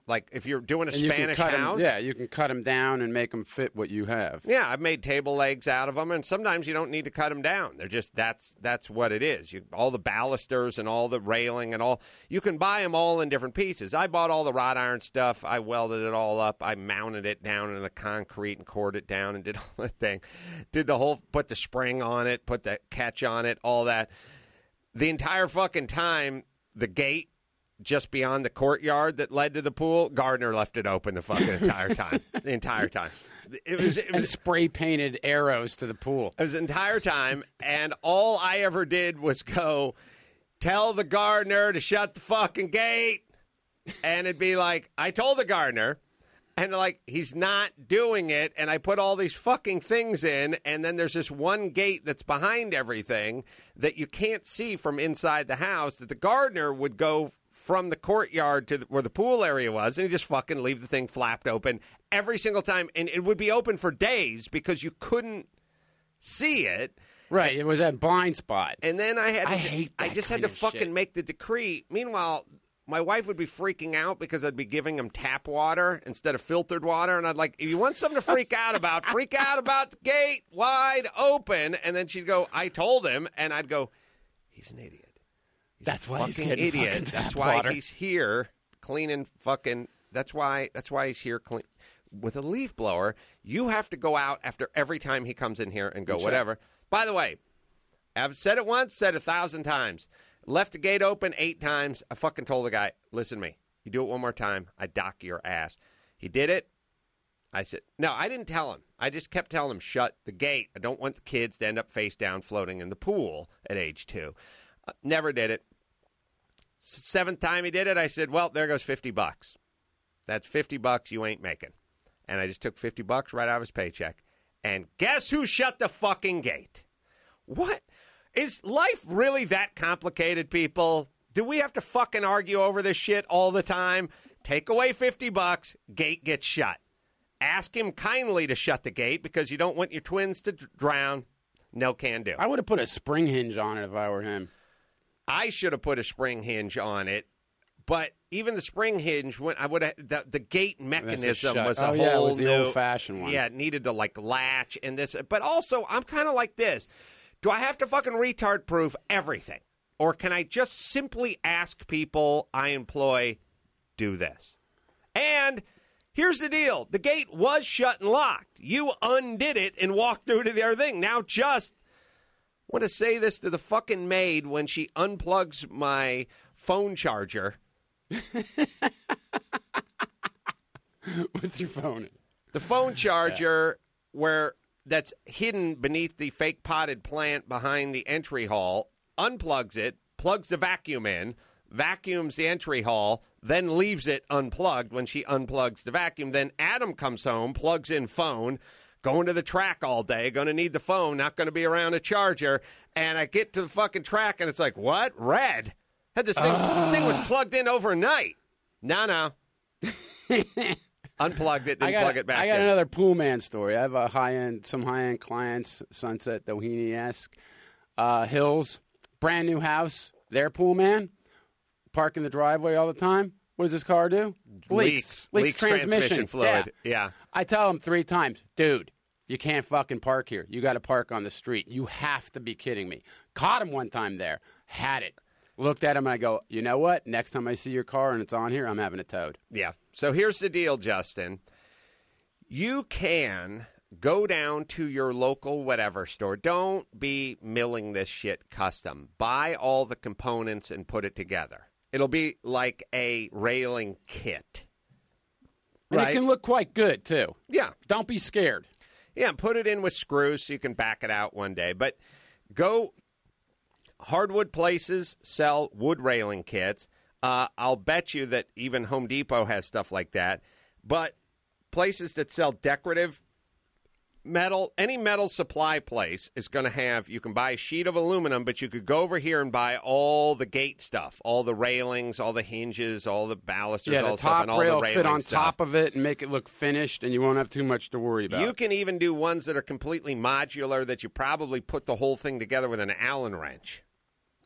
Like if you're doing a And you can Spanish cut 'em- house. yeah, you can cut them down and make them fit what you have. Yeah, I've made table legs out of them, and sometimes you don't need to cut them down. They're just that's what it is. All the balusters and all the railing and all, you can buy them all in different pieces. I bought all the wrought iron stuff. I welded it all up. I mounted it down in the concrete and cored it down and did all the thing. Put the spring on it, put the catch on it, all that. The entire fucking time, the gate just beyond the courtyard that led to the pool, Gardner left it open the fucking entire time. The entire time. It was and spray painted arrows to the pool. It was the entire time, and all I ever did was go, tell the gardener to shut the fucking gate. And it'd be like, I told the gardener, and like, he's not doing it, and I put all these fucking things in, and then there's this one gate that's behind everything that you can't see from inside the house that the gardener would go from the courtyard to where the pool area was, and he'd just fucking leave the thing flapped open every single time, and it would be open for days because you couldn't see it. Right, it was a blind spot. And then I hate that just had kind to of fucking shit. make the decree. Meanwhile, my wife would be freaking out because I'd be giving them tap water instead of filtered water. And I'd like, if you want something to freak out about the gate wide open. And then she'd go, I told him. And I'd go, he's an idiot. That's why he's Fucking getting idiot. fucking tap That's why water. he's here cleaning fucking. That's why he's here clean. With a leaf blower, you have to go out after every time he comes in here and go, Check. whatever. By the way, I've said it once, said 1,000 times. Left the gate open 8 times. I fucking told the guy, listen to me. You do it one more time, I dock your ass. He did it. I said, no, I didn't tell him. I just kept telling him, shut the gate. I don't want the kids to end up face down floating in the pool at age 2. Never did it. 7th time he did it, I said, well, there goes $50. That's $50 you ain't making. And I just took $50 right out of his paycheck. And guess who shut the fucking gate? What? Is life really that complicated, people? Do we have to fucking argue over this shit all the time? Take away $50, gate gets shut. Ask him kindly to shut the gate because you don't want your twins to drown. No can do. I would have put a spring hinge on it if I were him. I should have put a spring hinge on it, but even the spring hinge, when I would have the gate mechanism was a whole it was the new old-fashioned one. Yeah, it needed to like latch and this, but also I'm kind of like this. Do I have to fucking retard proof everything, or can I just simply ask people I employ do this? And here's the deal: the gate was shut and locked. You undid it and walked through to the other thing. Now just want to say this to the fucking maid when she unplugs my phone charger. What's your phone? The phone charger that's hidden beneath the fake potted plant behind the entry hall, unplugs it, plugs the vacuum in, vacuums the entry hall, then leaves it unplugged when she unplugs the vacuum. Then Adam comes home, plugs in phone, going to the track all day, going to need the phone, not going to be around a charger. And I get to the fucking track, and it's like, what? Red. Had this thing was plugged in overnight. No. Unplugged it, didn't plug it back I got in. another pool man story. I have some high-end clients, Sunset Doheny-esque, Hills, brand new house. Their pool man, park in the driveway all the time. What does this car do? Leaks transmission fluid. Yeah. I tell him 3 times, dude, you can't fucking park here. You got to park on the street. You have to be kidding me. Caught him one time there. Had it. Looked at him and I go, you know what? Next time I see your car and it's on here, I'm having it towed. Yeah. So here's the deal, Justin. You can go down to your local whatever store. Don't be milling this shit custom. Buy all the components and put it together. It'll be like a railing kit. And Right? it can look quite good, too. Yeah. Don't be scared. Yeah, put it in with screws so you can back it out one day. But go, hardwood places sell wood railing kits. I'll bet you that even Home Depot has stuff like that. But places that sell decorative metal, any metal supply place is going to have, you can buy a sheet of aluminum, but you could go over here and buy all the gate stuff, all the railings, all the hinges, all the balusters, Yeah, all the the stuff, top and all rail the railing fit on stuff. top of it and make it look finished, and you won't have too much to worry about. You can even do ones that are completely modular that you probably put the whole thing together with an Allen wrench.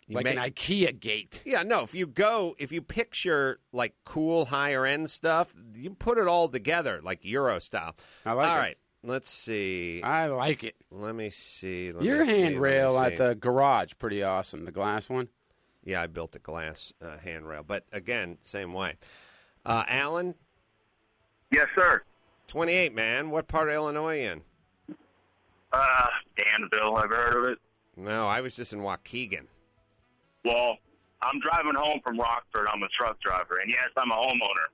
Like an IKEA gate. Yeah, no, if you picture like cool higher end stuff, you put it all together like Euro style. I like it. All right, let's see. I like it. Let me see. Your handrail at the garage, pretty awesome. The glass one. Yeah, I built a glass handrail, but again, same way. Alan? Yes, sir. 28, man. What part of Illinois are you in? Danville. Ever heard of it? No, I was just in Waukegan. Well, I'm driving home from Rockford. I'm a truck driver, and yes, I'm a homeowner.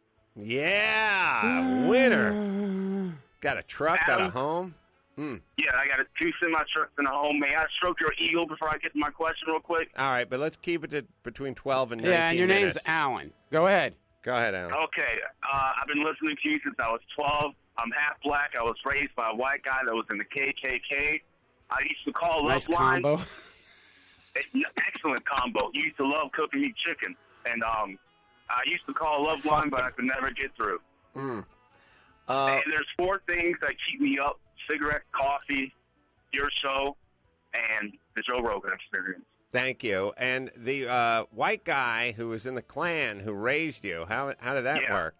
Yeah, winner. Got a truck, got a home. Yeah, I got 2 semi-trucks and a home. May I stroke your ego before I get to my question real quick? All right, but let's keep it to between 12 and 19 Yeah, and your minutes. name's Alan. Go ahead. Go ahead, Alan. Okay, I've been listening to you since I was 12. I'm half black. I was raised by a white guy that was in the KKK. I used to call Nice Loveline. combo. Excellent combo. He used to love cooking me chicken. And I used to call Loveline, but I could never get through. And there's 4 things that keep me up: cigarettes, coffee, your show, and the Joe Rogan Experience. Thank you. And the white guy who was in the Klan who raised you, how did that work?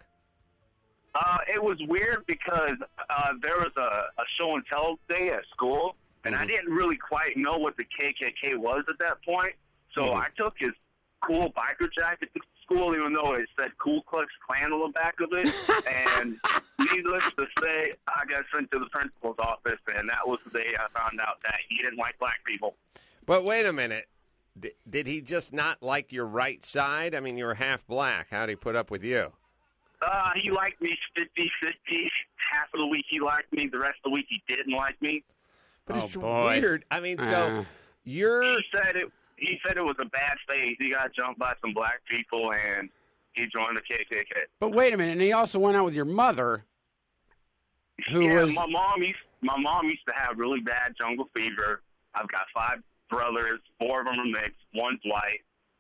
It was weird because there was a show and tell day at school, and I didn't really quite know what the KKK was at that point. So I took his cool biker jacket to school, even though it said Ku Klux Klan on the back of it. And needless to say, I got sent to the principal's office, and that was the day I found out that he didn't like black people. But wait a minute. Did he just not like your right side? I mean, you were half black. How'd he put up with you? He liked me 50-50. Half of the week he liked me. The rest of the week he didn't like me. But it's weird. I mean, so you're... He said it was a bad phase. He got jumped by some black people, and he joined the KKK. But wait a minute, and he also went out with your mother, who was... My mom used to have really bad jungle fever. I've got 5 brothers. 4 of them are mixed. One's white.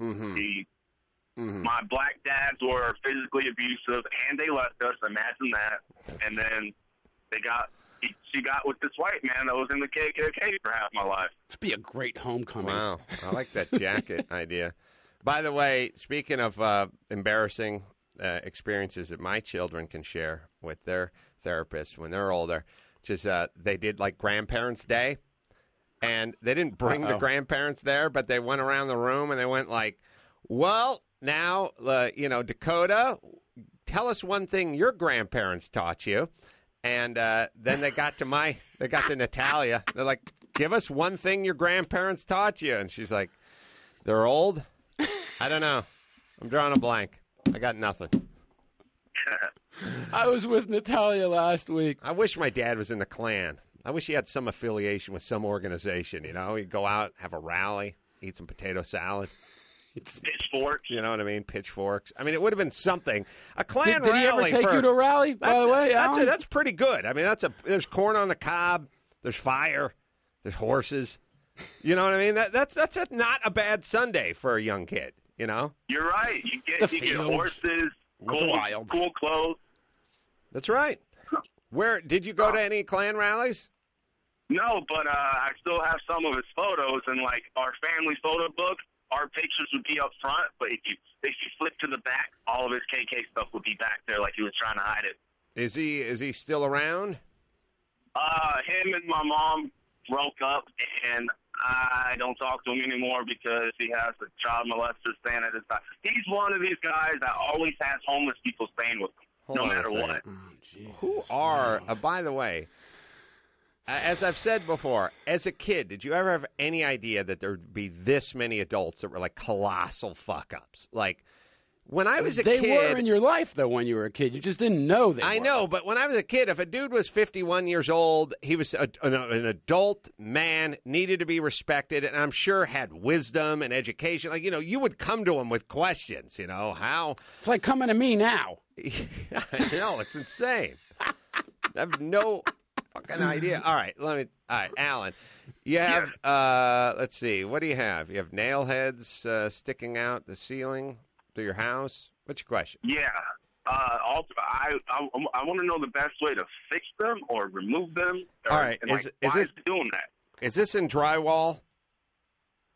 My black dads were physically abusive, and they left us. Imagine that. And then she got with this white man that was in the KKK for half my life. This be a great homecoming. Wow, I like that jacket idea. By the way, speaking of embarrassing experiences that my children can share with their therapists when they're older, just they did like Grandparents' Day, and they didn't bring the grandparents there, but they went around the room and they went like, well, now, Dakota, tell us one thing your grandparents taught you. And then they got to Natalia. They're like, give us one thing your grandparents taught you. And she's like, they're old? I don't know. I'm drawing a blank. I got nothing. I was with Natalia last week. I wish my dad was in the Klan. I wish he had some affiliation with some organization, He'd go out, have a rally, eat some potato salad. Pitchforks. You know what I mean? Pitchforks. I mean, it would have been something. A Klan Did rally. he ever take you to a rally, by the way, Alan? That's pretty good. I mean, there's corn on the cob. There's fire. There's horses. You know what I mean? That's not a bad Sunday for a young kid, You're right. You get fields, horses, cool clothes. That's right. Where did you go to any Klan rallies? No, but I still have some of his photos, and like our family photo book. Our pictures would be up front, but if you flip to the back, all of his KK stuff would be back there like he was trying to hide it. Is he still around? Him and my mom broke up, and I don't talk to him anymore because he has a child molester staying at his house. He's one of these guys that always has homeless people staying with him, no matter what. Who are, by the way, as I've said before, as a kid, did you ever have any idea that there would be this many adults that were like colossal fuck-ups? Like, when I was a kid... They were in your life, though, when you were a kid. You just didn't know they were. I know, but when I was a kid, if a dude was 51 years old, he was an adult man, needed to be respected, and I'm sure had wisdom and education. Like, you would come to him with questions, how... It's like coming to me now. I know, it's insane. I have no... fucking idea. All right, Alan. You have, let's see, what do you have? You have nail heads sticking out the ceiling to your house? What's your question? Yeah. I want to know the best way to fix them or remove them. All right. Why is it doing that? Is this in drywall?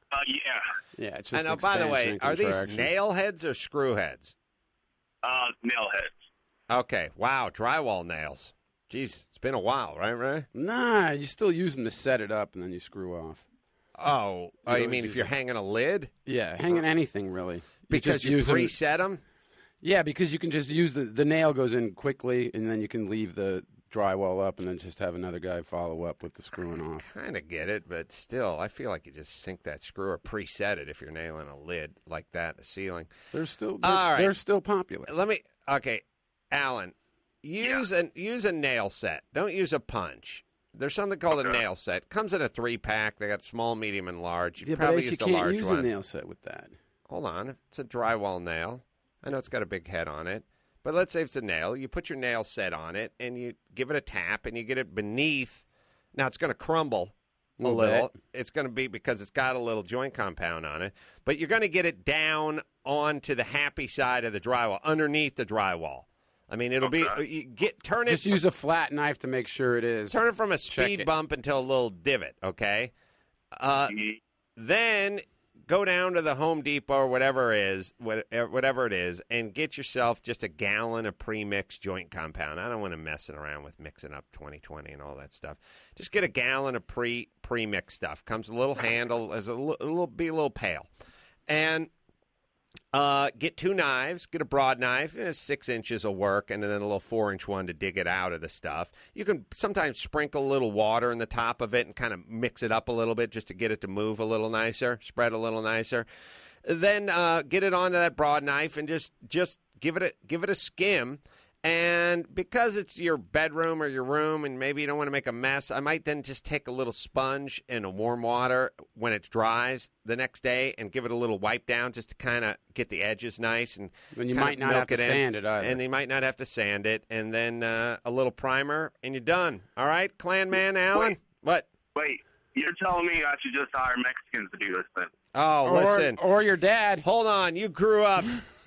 Yeah, it's just I know. By the way, expansion are and these contraction. nail heads or screw heads? Nail heads. Okay. Wow. Drywall nails. Jeez, it's been a while, right, Ray? Nah, you still use them to set it up, and then you screw off. Oh, You you always mean use if you're it. hanging a lid? Yeah, hanging anything really. Because just you use 'em- preset them? Yeah, because you can just use the nail goes in quickly, and then you can leave the drywall up, and then just have another guy follow up with the screwing off. Kind of get it, but still, I feel like you just sink that screw or preset it if you're nailing a lid like that in the ceiling. They're still All right. they're still popular. Okay, Alan, use a nail set. Don't use a punch. There's something called a nail set. Comes in a 3-pack. They got small, medium, and large. You Yeah, probably but use you the can't large use one. a nail set with that. Hold on. It's a drywall nail. I know it's got a big head on it. But let's say it's a nail. You put your nail set on it, and you give it a tap, and you get it beneath. Now, it's going to crumble a little. It's going to be because it's got a little joint compound on it. But you're going to get it down onto the happy side of the drywall, underneath the drywall. I mean, it'll be turn it. Just use a flat knife to make sure it is. Turn it from a Check speed it. bump until a little divot, okay? Then go down to the Home Depot or whatever it is, and get yourself just a gallon of pre-mixed joint compound. I don't want to messing around with mixing up 2020 and all that stuff. Just get a gallon of pre-mixed stuff. Comes with a little handle, as a little pail, and get 2 knives. Get a broad knife, 6 inches will work, and then a little 4-inch one to dig it out of the stuff. You can sometimes sprinkle a little water in the top of it and kind of mix it up a little bit just to get it to move a little nicer, spread a little nicer. Then get it onto that broad knife and just give it a skim. And because it's your bedroom or your room and maybe you don't want to make a mess, I might then just take a little sponge in a warm water when it dries the next day and give it a little wipe down just to kind of get the edges nice. And you kinda might not milk have to in. sand it either. And you might not have to sand it. And then a little primer and you're done. All right, Clan Man Alan? What? Wait, you're telling me I should just hire Mexicans to do this then? Oh, listen. Or your dad. Hold on. You grew up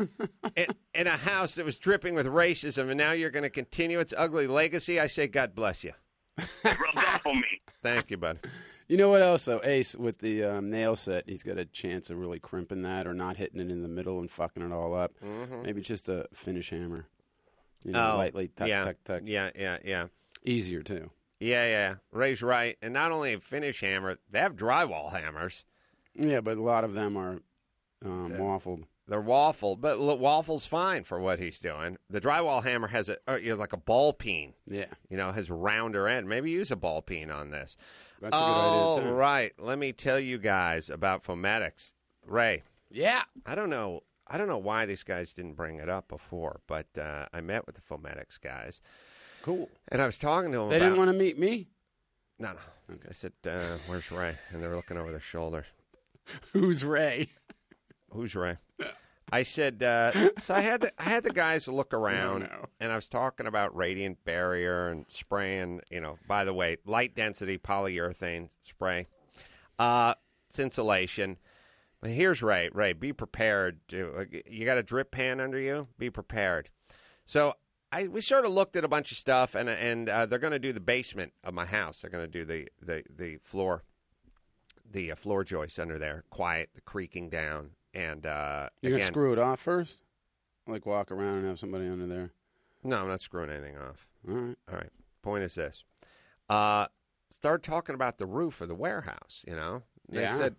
in a house that was dripping with racism, and now you're going to continue its ugly legacy. I say God bless you. It rubs off on me. Thank you, bud. You know what else, though? Ace, with the nail set, he's got a chance of really crimping that or not hitting it in the middle and fucking it all up. Mhm. Maybe just a finish hammer. You know, lightly tuck, tuck, tuck. Yeah. Easier, too. Yeah. Ray's right. And not only a finish hammer, they have drywall hammers. Yeah, but a lot of them are waffled. They're waffled, but waffle's fine for what he's doing. The drywall hammer has like a ball peen. Yeah. Has a rounder end. Maybe use a ball peen on this. That's a good idea, too. Right. Let me tell you guys about Fometics. Ray. Yeah. I don't know why these guys didn't bring it up before, but I met with the Fometics guys. Cool. And I was talking to them They didn't want to meet me? No. Okay. I said, where's Ray? And they were looking over their shoulder. Who's Ray? Who's Ray? I said, so I had the guys look around, and I was talking about radiant barrier and spraying, by the way, light density polyurethane spray. It's insulation. But here's Ray. Ray, be prepared. You got a drip pan under you? Be prepared. So we sort of looked at a bunch of stuff, and they're going to do the basement of my house. They're going to do the floor. The floor joists under there, quiet, the creaking down, and You're going to screw it off first? Like walk around and have somebody under there? No, I'm not screwing anything off. All right. Point is this. Started talking about the roof of the warehouse, They said,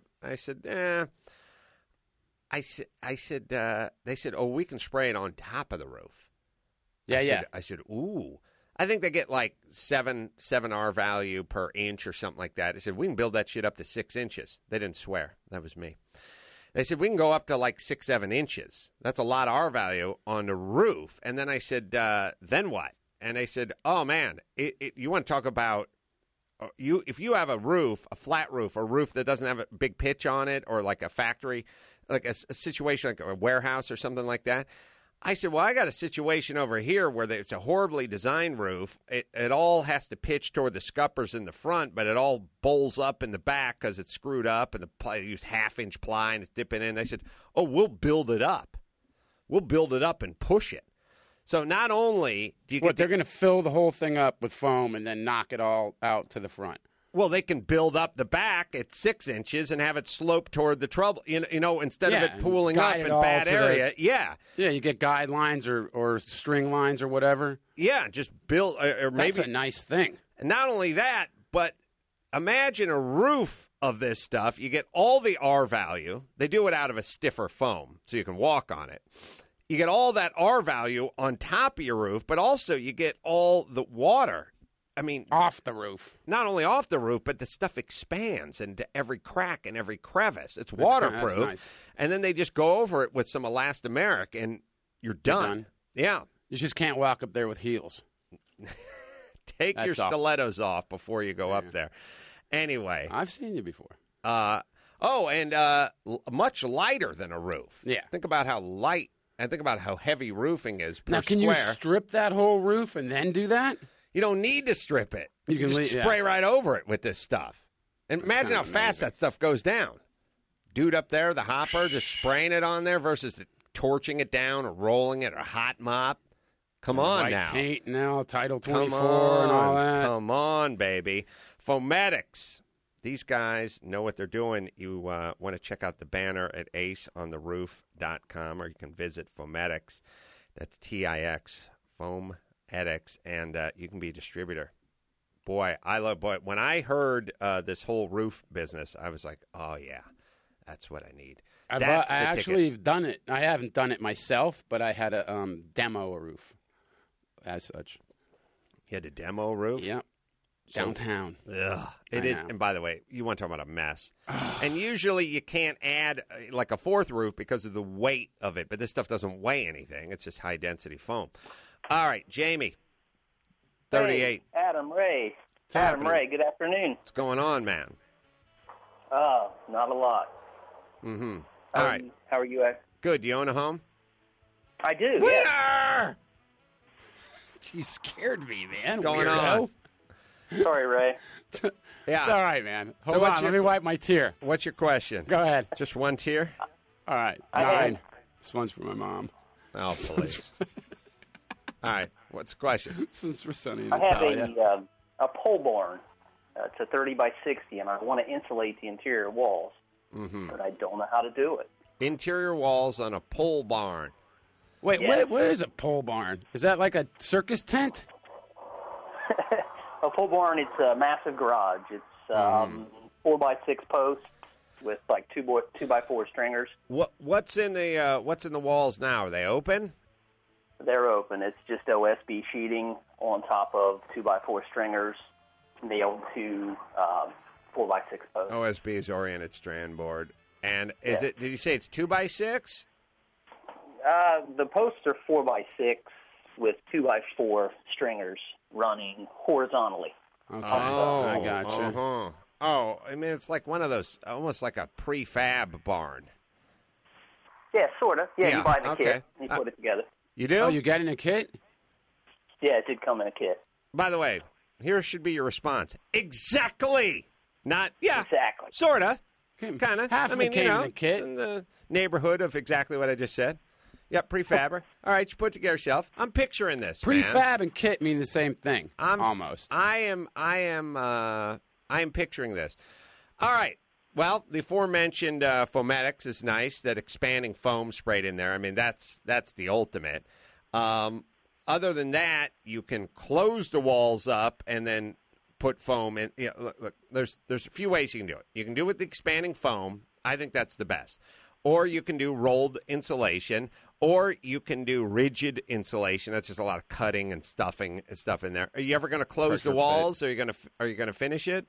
they said, oh, we can spray it on top of the roof. I said, ooh. I think they get like 7 R value per inch or something like that. They said, we can build that shit up to 6 inches. They didn't swear. That was me. They said, we can go up to like 6, 7 inches. That's a lot of R value on the roof. And then I said, then what? And they said, oh, man, you want to talk about if you have a roof, a flat roof, a roof that doesn't have a big pitch on it, or like a factory, like a situation like a warehouse or something like that. I said, well, I got a situation over here where it's a horribly designed roof. It all has to pitch toward the scuppers in the front, but it all bowls up in the back because it's screwed up, and they use half-inch ply, and it's dipping in. They said, oh, we'll build it up. We'll build it up and push it. So not only do you get they're going to fill the whole thing up with foam and then knock it all out to the front? Well, they can build up the back at 6 inches and have it slope toward the trouble. Instead of it pooling up in bad area. Yeah, you get guidelines or string lines or whatever. Yeah, just build. Or maybe that's a nice thing. And not only that, but imagine a roof of this stuff. You get all the R value. They do it out of a stiffer foam, so you can walk on it. You get all that R value on top of your roof, but also you get all the water. I mean, off the roof. Not only off the roof, but the stuff expands into every crack and every crevice. It's waterproof. That's nice. And then they just go over it with some elastomeric, and you're done. Yeah. You just can't walk up there with heels. Take your stilettos off before you go up there. Anyway. I've seen you before. Much lighter than a roof. Yeah. Think about how light, and think about how heavy roofing is per Now, can square. you strip that whole roof and then do that? You don't need to strip it. You can just spray right over it with this stuff. And imagine how fast that stuff goes down. Dude up there, the hopper, just spraying it on there versus torching it down or rolling it or hot mop. Come on White now. paint now, Title 24 Come on, and all that. Come on, baby. Foametics. These guys know what they're doing. You want to check out the banner at aceontheroof.com, or you can visit Foametics. That's TIX, Foametics, and you can be a distributor. Boy, when I heard this whole roof business, I was like, oh, yeah, that's what I need. I actually have done it. I haven't done it myself, but I had a demo a roof as such. You had a demo roof? Yep. Downtown. Ugh. It is. And by the way, you want to talk about a mess. And usually you can't add like a fourth roof because of the weight of it. But this stuff doesn't weigh anything. It's just high-density foam. All right, Jamie, 38. Hey, Adam Ray. Ray, good afternoon. What's going on, man? Not a lot. Mm-hmm. All right. How are you? Good. You own a home? I do, Winner! yeah. You scared me, man. What's going weirdo. on? Sorry, Ray. Yeah. It's all right, man. Hold what's on. Let me wipe my tear. What's your question? Go ahead. Just one tear? All right. 9. This one's for my mom. Oh, please. All right. What's the question? This is for Sonny and I have Natalia. a pole barn. It's a 30 by 60, and I want to insulate the interior walls, but I don't know how to do it. Interior walls on a pole barn. Wait, Yes. what is a pole barn? Is that like a circus tent? A pole barn, it's a massive garage. It's 4 by 6 posts with like 2 by 4 stringers. What's in the walls now? Are they open? They're open. It's just OSB sheeting on top of 2 by 4 stringers nailed to 4 by 6 posts. OSB is oriented strand board. And is it? Did you say it's 2 by 6? The posts are 4 by 6 with 2 by 4 stringers running horizontally. Okay. Oh, I got you. Uh-huh. Oh, I mean, it's like one of those, almost like a prefab barn. Yeah, sort of. Yeah, Yeah, you buy the okay. kit and you put it together. You do? Oh, you got in a kit? Yeah, it did come in a kit. By the way, here should be your response. Exactly. Not, yeah. Exactly. Sort of. Kind of. Half I of mean, it came you know, in a kit. It's in the neighborhood of exactly what I just said. Yep, prefabber. All right, you put it together yourself. I'm picturing this. Prefab man. and kit mean the same thing. Almost. I am picturing this. All right. Well, the aforementioned Foametics is nice. That expanding foam sprayed in there. I mean, that's the ultimate. Other than that, you can close the walls up and then put foam in. You know, look, there's a few ways you can do it. You can do it with the expanding foam. I think that's the best. Or you can do rolled insulation, or you can do rigid insulation. That's just a lot of cutting and stuffing and stuff in there. Are you ever going to close the walls? Or are you going to finish it?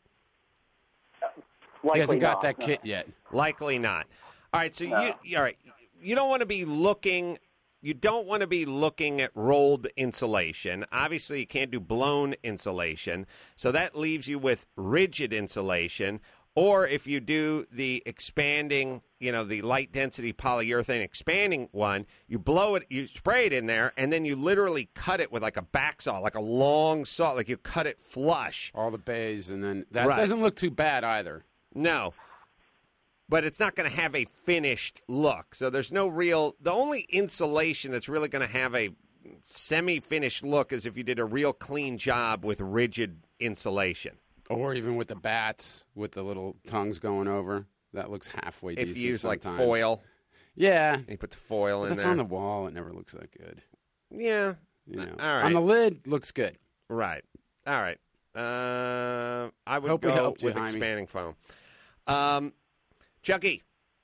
He hasn't got not, that no. kit yet. Likely not. All right, so all right. You don't want to be looking. You don't want to be looking at rolled insulation. Obviously, you can't do blown insulation, so that leaves you with rigid insulation. Or if you do the expanding, the light density polyurethane expanding one, you blow it, you spray it in there, and then you literally cut it with like a back saw, like a long saw, like you cut it flush. All the bays, and then that Right. doesn't look too bad either. No. But it's not going to have a finished look. So there's no real... The only insulation that's really going to have a semi-finished look is if you did a real clean job with rigid insulation. Or even with the bats, with the little tongues going over. That looks halfway If decent you use like sometimes. foil, Yeah. you put the foil But in that's there. on the wall. It never looks that good. Yeah. You know. All right. On the lid, looks good. Right. All right. I would Hope we go helped you, with Jaime. expanding foam. Chucky.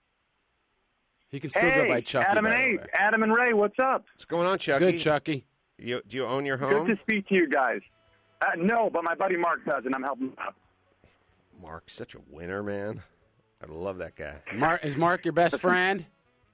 He can still go by Chucky. Adam by and the way. Adam and Ray, what's up? What's going on, Chucky? Good, Chucky. Do you own your home? Good to speak to you guys. No, but my buddy Mark does, and I'm helping him out. Mark's such a winner, man. I love that guy. Is Mark your best friend?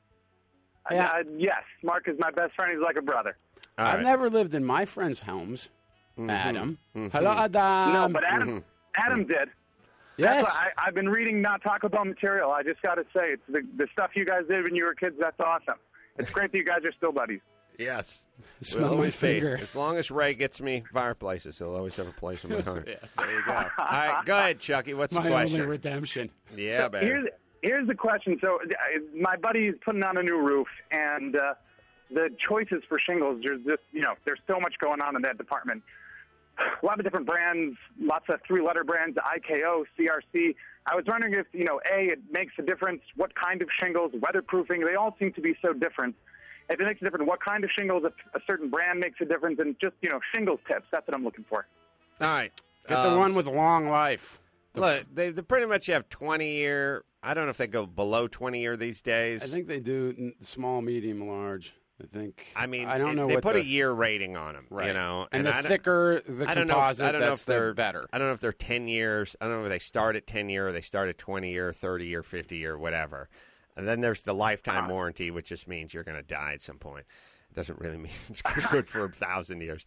Yeah. Yes, Mark is my best friend. He's like a brother. I've never lived in my friends' homes. Mm-hmm. Adam. Hello, Adam. No, but Adam did. Yes. That's why I've been reading Not Taco Bell material. I just got to say, it's the stuff you guys did when you were kids. That's awesome. It's great that you guys are still buddies. Yes. Smell Will my we fade. finger. As long as Ray gets me fireplaces, he'll always have a place in my heart. Yeah, there you go. All right, go ahead, Chucky. What's My the question? only redemption. Yeah, baby. Here's the question. So my buddy's putting on a new roof, and the choices for shingles, there's just, there's so much going on in that department. A lot of different brands, lots of three-letter brands, IKO, CRC. I was wondering if, it makes a difference, what kind of shingles, weatherproofing, they all seem to be so different. If it makes a difference, what kind of shingles, if a certain brand makes a difference, and just, shingles tips, that's what I'm looking for. All right. Get the one with long life. Look, they pretty much have 20-year. I don't know if they go below 20-year these days. I think they do small, medium, large. I think. I mean, I don't know they what put the- a year rating on them, Right. And And the I don't- thicker the I don't know composite, I don't know that's if they're better. I don't know if they're 10 years. I don't know if they start at 10 year or they start at 20 year, 30 year, 50 year, whatever. And then there's the lifetime warranty, which just means you're going to die at some point. It doesn't really mean it's good for 1,000 years.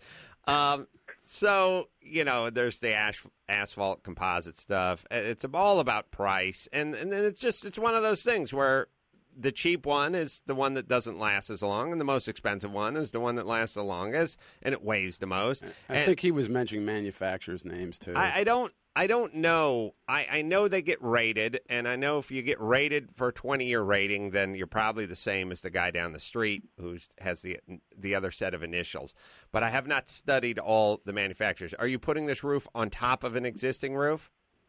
So, there's the asphalt composite stuff. It's all about price. And then it's one of those things where the cheap one is the one that doesn't last as long, and the most expensive one is the one that lasts the longest, and it weighs the most. I think he was mentioning manufacturers' names, too. I don't know. I know they get rated, and I know if you get rated for a 20-year rating, then you're probably the same as the guy down the street who has the other set of initials. But I have not studied all the manufacturers. Are you putting this roof on top of an existing roof?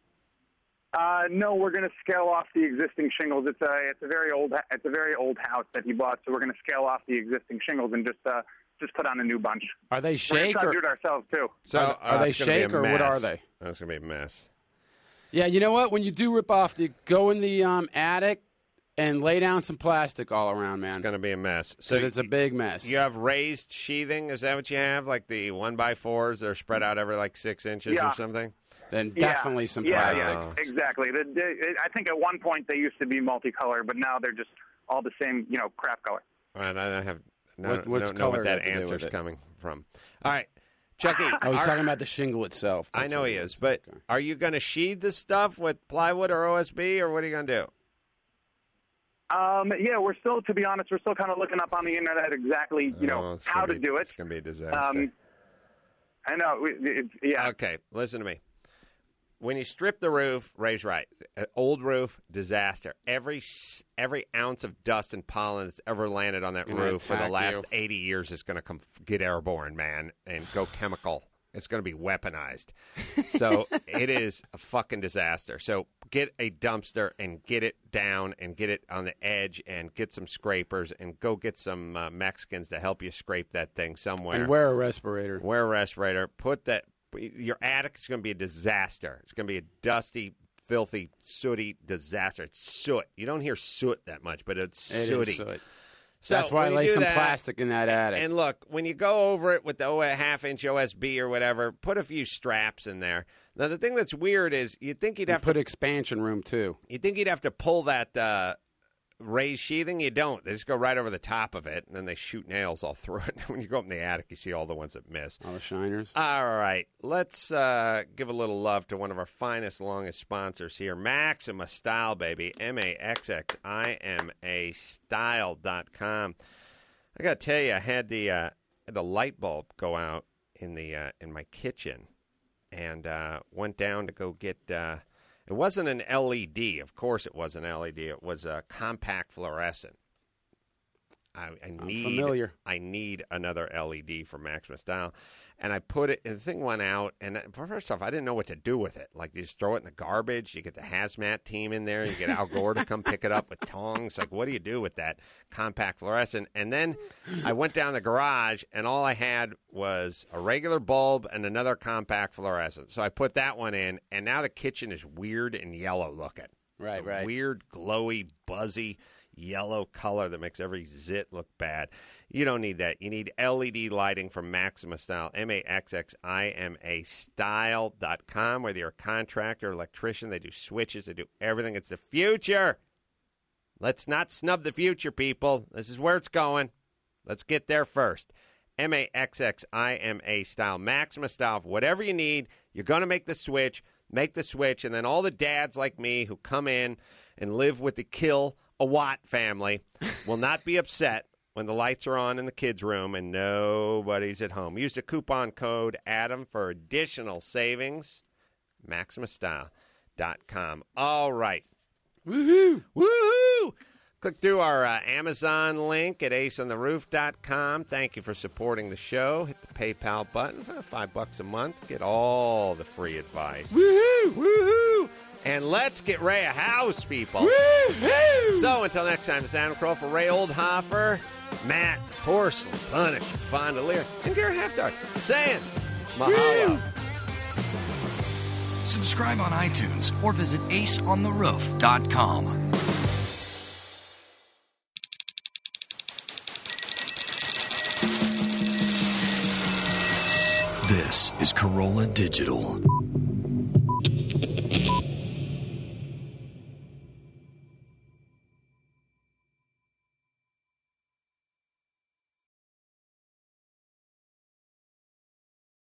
No, we're going to scale off the existing shingles. It's a very old house that he bought, so we're going to scale off the existing shingles and just put on a new bunch. Are they We're shake going or to do it ourselves too. So are they it's gonna be shake a or what mess. are they? That's going to be a mess. Yeah, you know what? When you do rip off, go in the attic and lay down some plastic all around, man. It's going to be a mess. So it's a big mess. You have raised sheathing. Is that what you have? Like the 1x4s? They're spread out every 6 inches Yeah. or something? Then definitely some plastic. Yeah, exactly. I think at one point they used to be multicolor, but now they're just all the same, crap color. All right, I have What's don't know color what that got to do with answer's it? coming from. All right, Chucky. I was talking about the shingle itself. I That's know what he it is, but are you going to sheathe this stuff with plywood or OSB, or what are you going to do? Yeah, to be honest, we're still kind of looking up on the internet exactly, It's how gonna to be- do it. It's going to be a disaster. I know. Yeah. Okay, listen to me. When you strip the roof, Ray's right. Old roof, disaster. Every ounce of dust and pollen that's ever landed on that Gonna roof for the attack last you. 80 years is going to get airborne, man, and go chemical. It's going to be weaponized. So it is a fucking disaster. So get a dumpster and get it down and get it on the edge and get some scrapers and go get some Mexicans to help you scrape that thing somewhere. And wear a respirator. Wear a respirator. Put that. Your attic is going to be a disaster. It's going to be a dusty, filthy, sooty disaster. It's soot. You don't hear soot that much, but it's It is sooty. soot. So That's why I when you lay do some that- plastic in that attic. And look, when you go over it with the half-inch OSB or whatever, put a few straps in there. Now, the thing that's weird is you'd think you'd You have put to expansion room, too. you'd think you'd have to pull that raised sheathing. You don't. They just go right over the top of it, and then they shoot nails all through it. When you go up in the attic, you see all the ones that miss. All the shiners. All right. Let's give a little love to one of our finest, longest sponsors here, Maxima Style, baby. MAXXIMA Style.com. I got to tell you, I had the light bulb go out in my kitchen and went down to go get it wasn't an LED. Of course it wasn't LED. It was a compact fluorescent. I need familiar. I need another LED for Maxima Style. And I put it, and the thing went out. And first off, I didn't know what to do with it. Like, you just throw it in the garbage. You get the hazmat team in there. You get Al Gore to come pick it up with tongs. Like, what do you do with that compact fluorescent? And then I went down the garage, and all I had was a regular bulb and another compact fluorescent. So I put that one in, and now the kitchen is weird and yellow looking. Right. Weird, glowy, buzzy yellow color that makes every zit look bad. You don't need that. You need LED lighting from Maxima Style, MAXXIMA Style.com. Whether you're a contractor, electrician, they do switches, they do everything. It's the future. Let's not snub the future, people. This is where it's going. Let's get there first. MAXXIMA Style, Maxima Style, whatever you need. You're going to make the switch, and then all the dads like me who come in and live with the kill-a-watt family will not be upset when the lights are on in the kids' room and nobody's at home. Use the coupon code ADAM for additional savings. MaximaStyle.com. All right. Woohoo! Woohoo! Click through our Amazon link at aceontheroof.com. Thank you for supporting the show. Hit the PayPal button for $5 a month. Get all the free advice. Woohoo! Woohoo! And let's get Ray a house, people. Woo-hoo! So until next time, it's Adam Kroll for Ray Oldhofer, Matt Porcelain, Punisher, Fondelier, and Gary Haftard saying mahalo. Subscribe on iTunes or visit aceontheroof.com. This is Corolla Digital.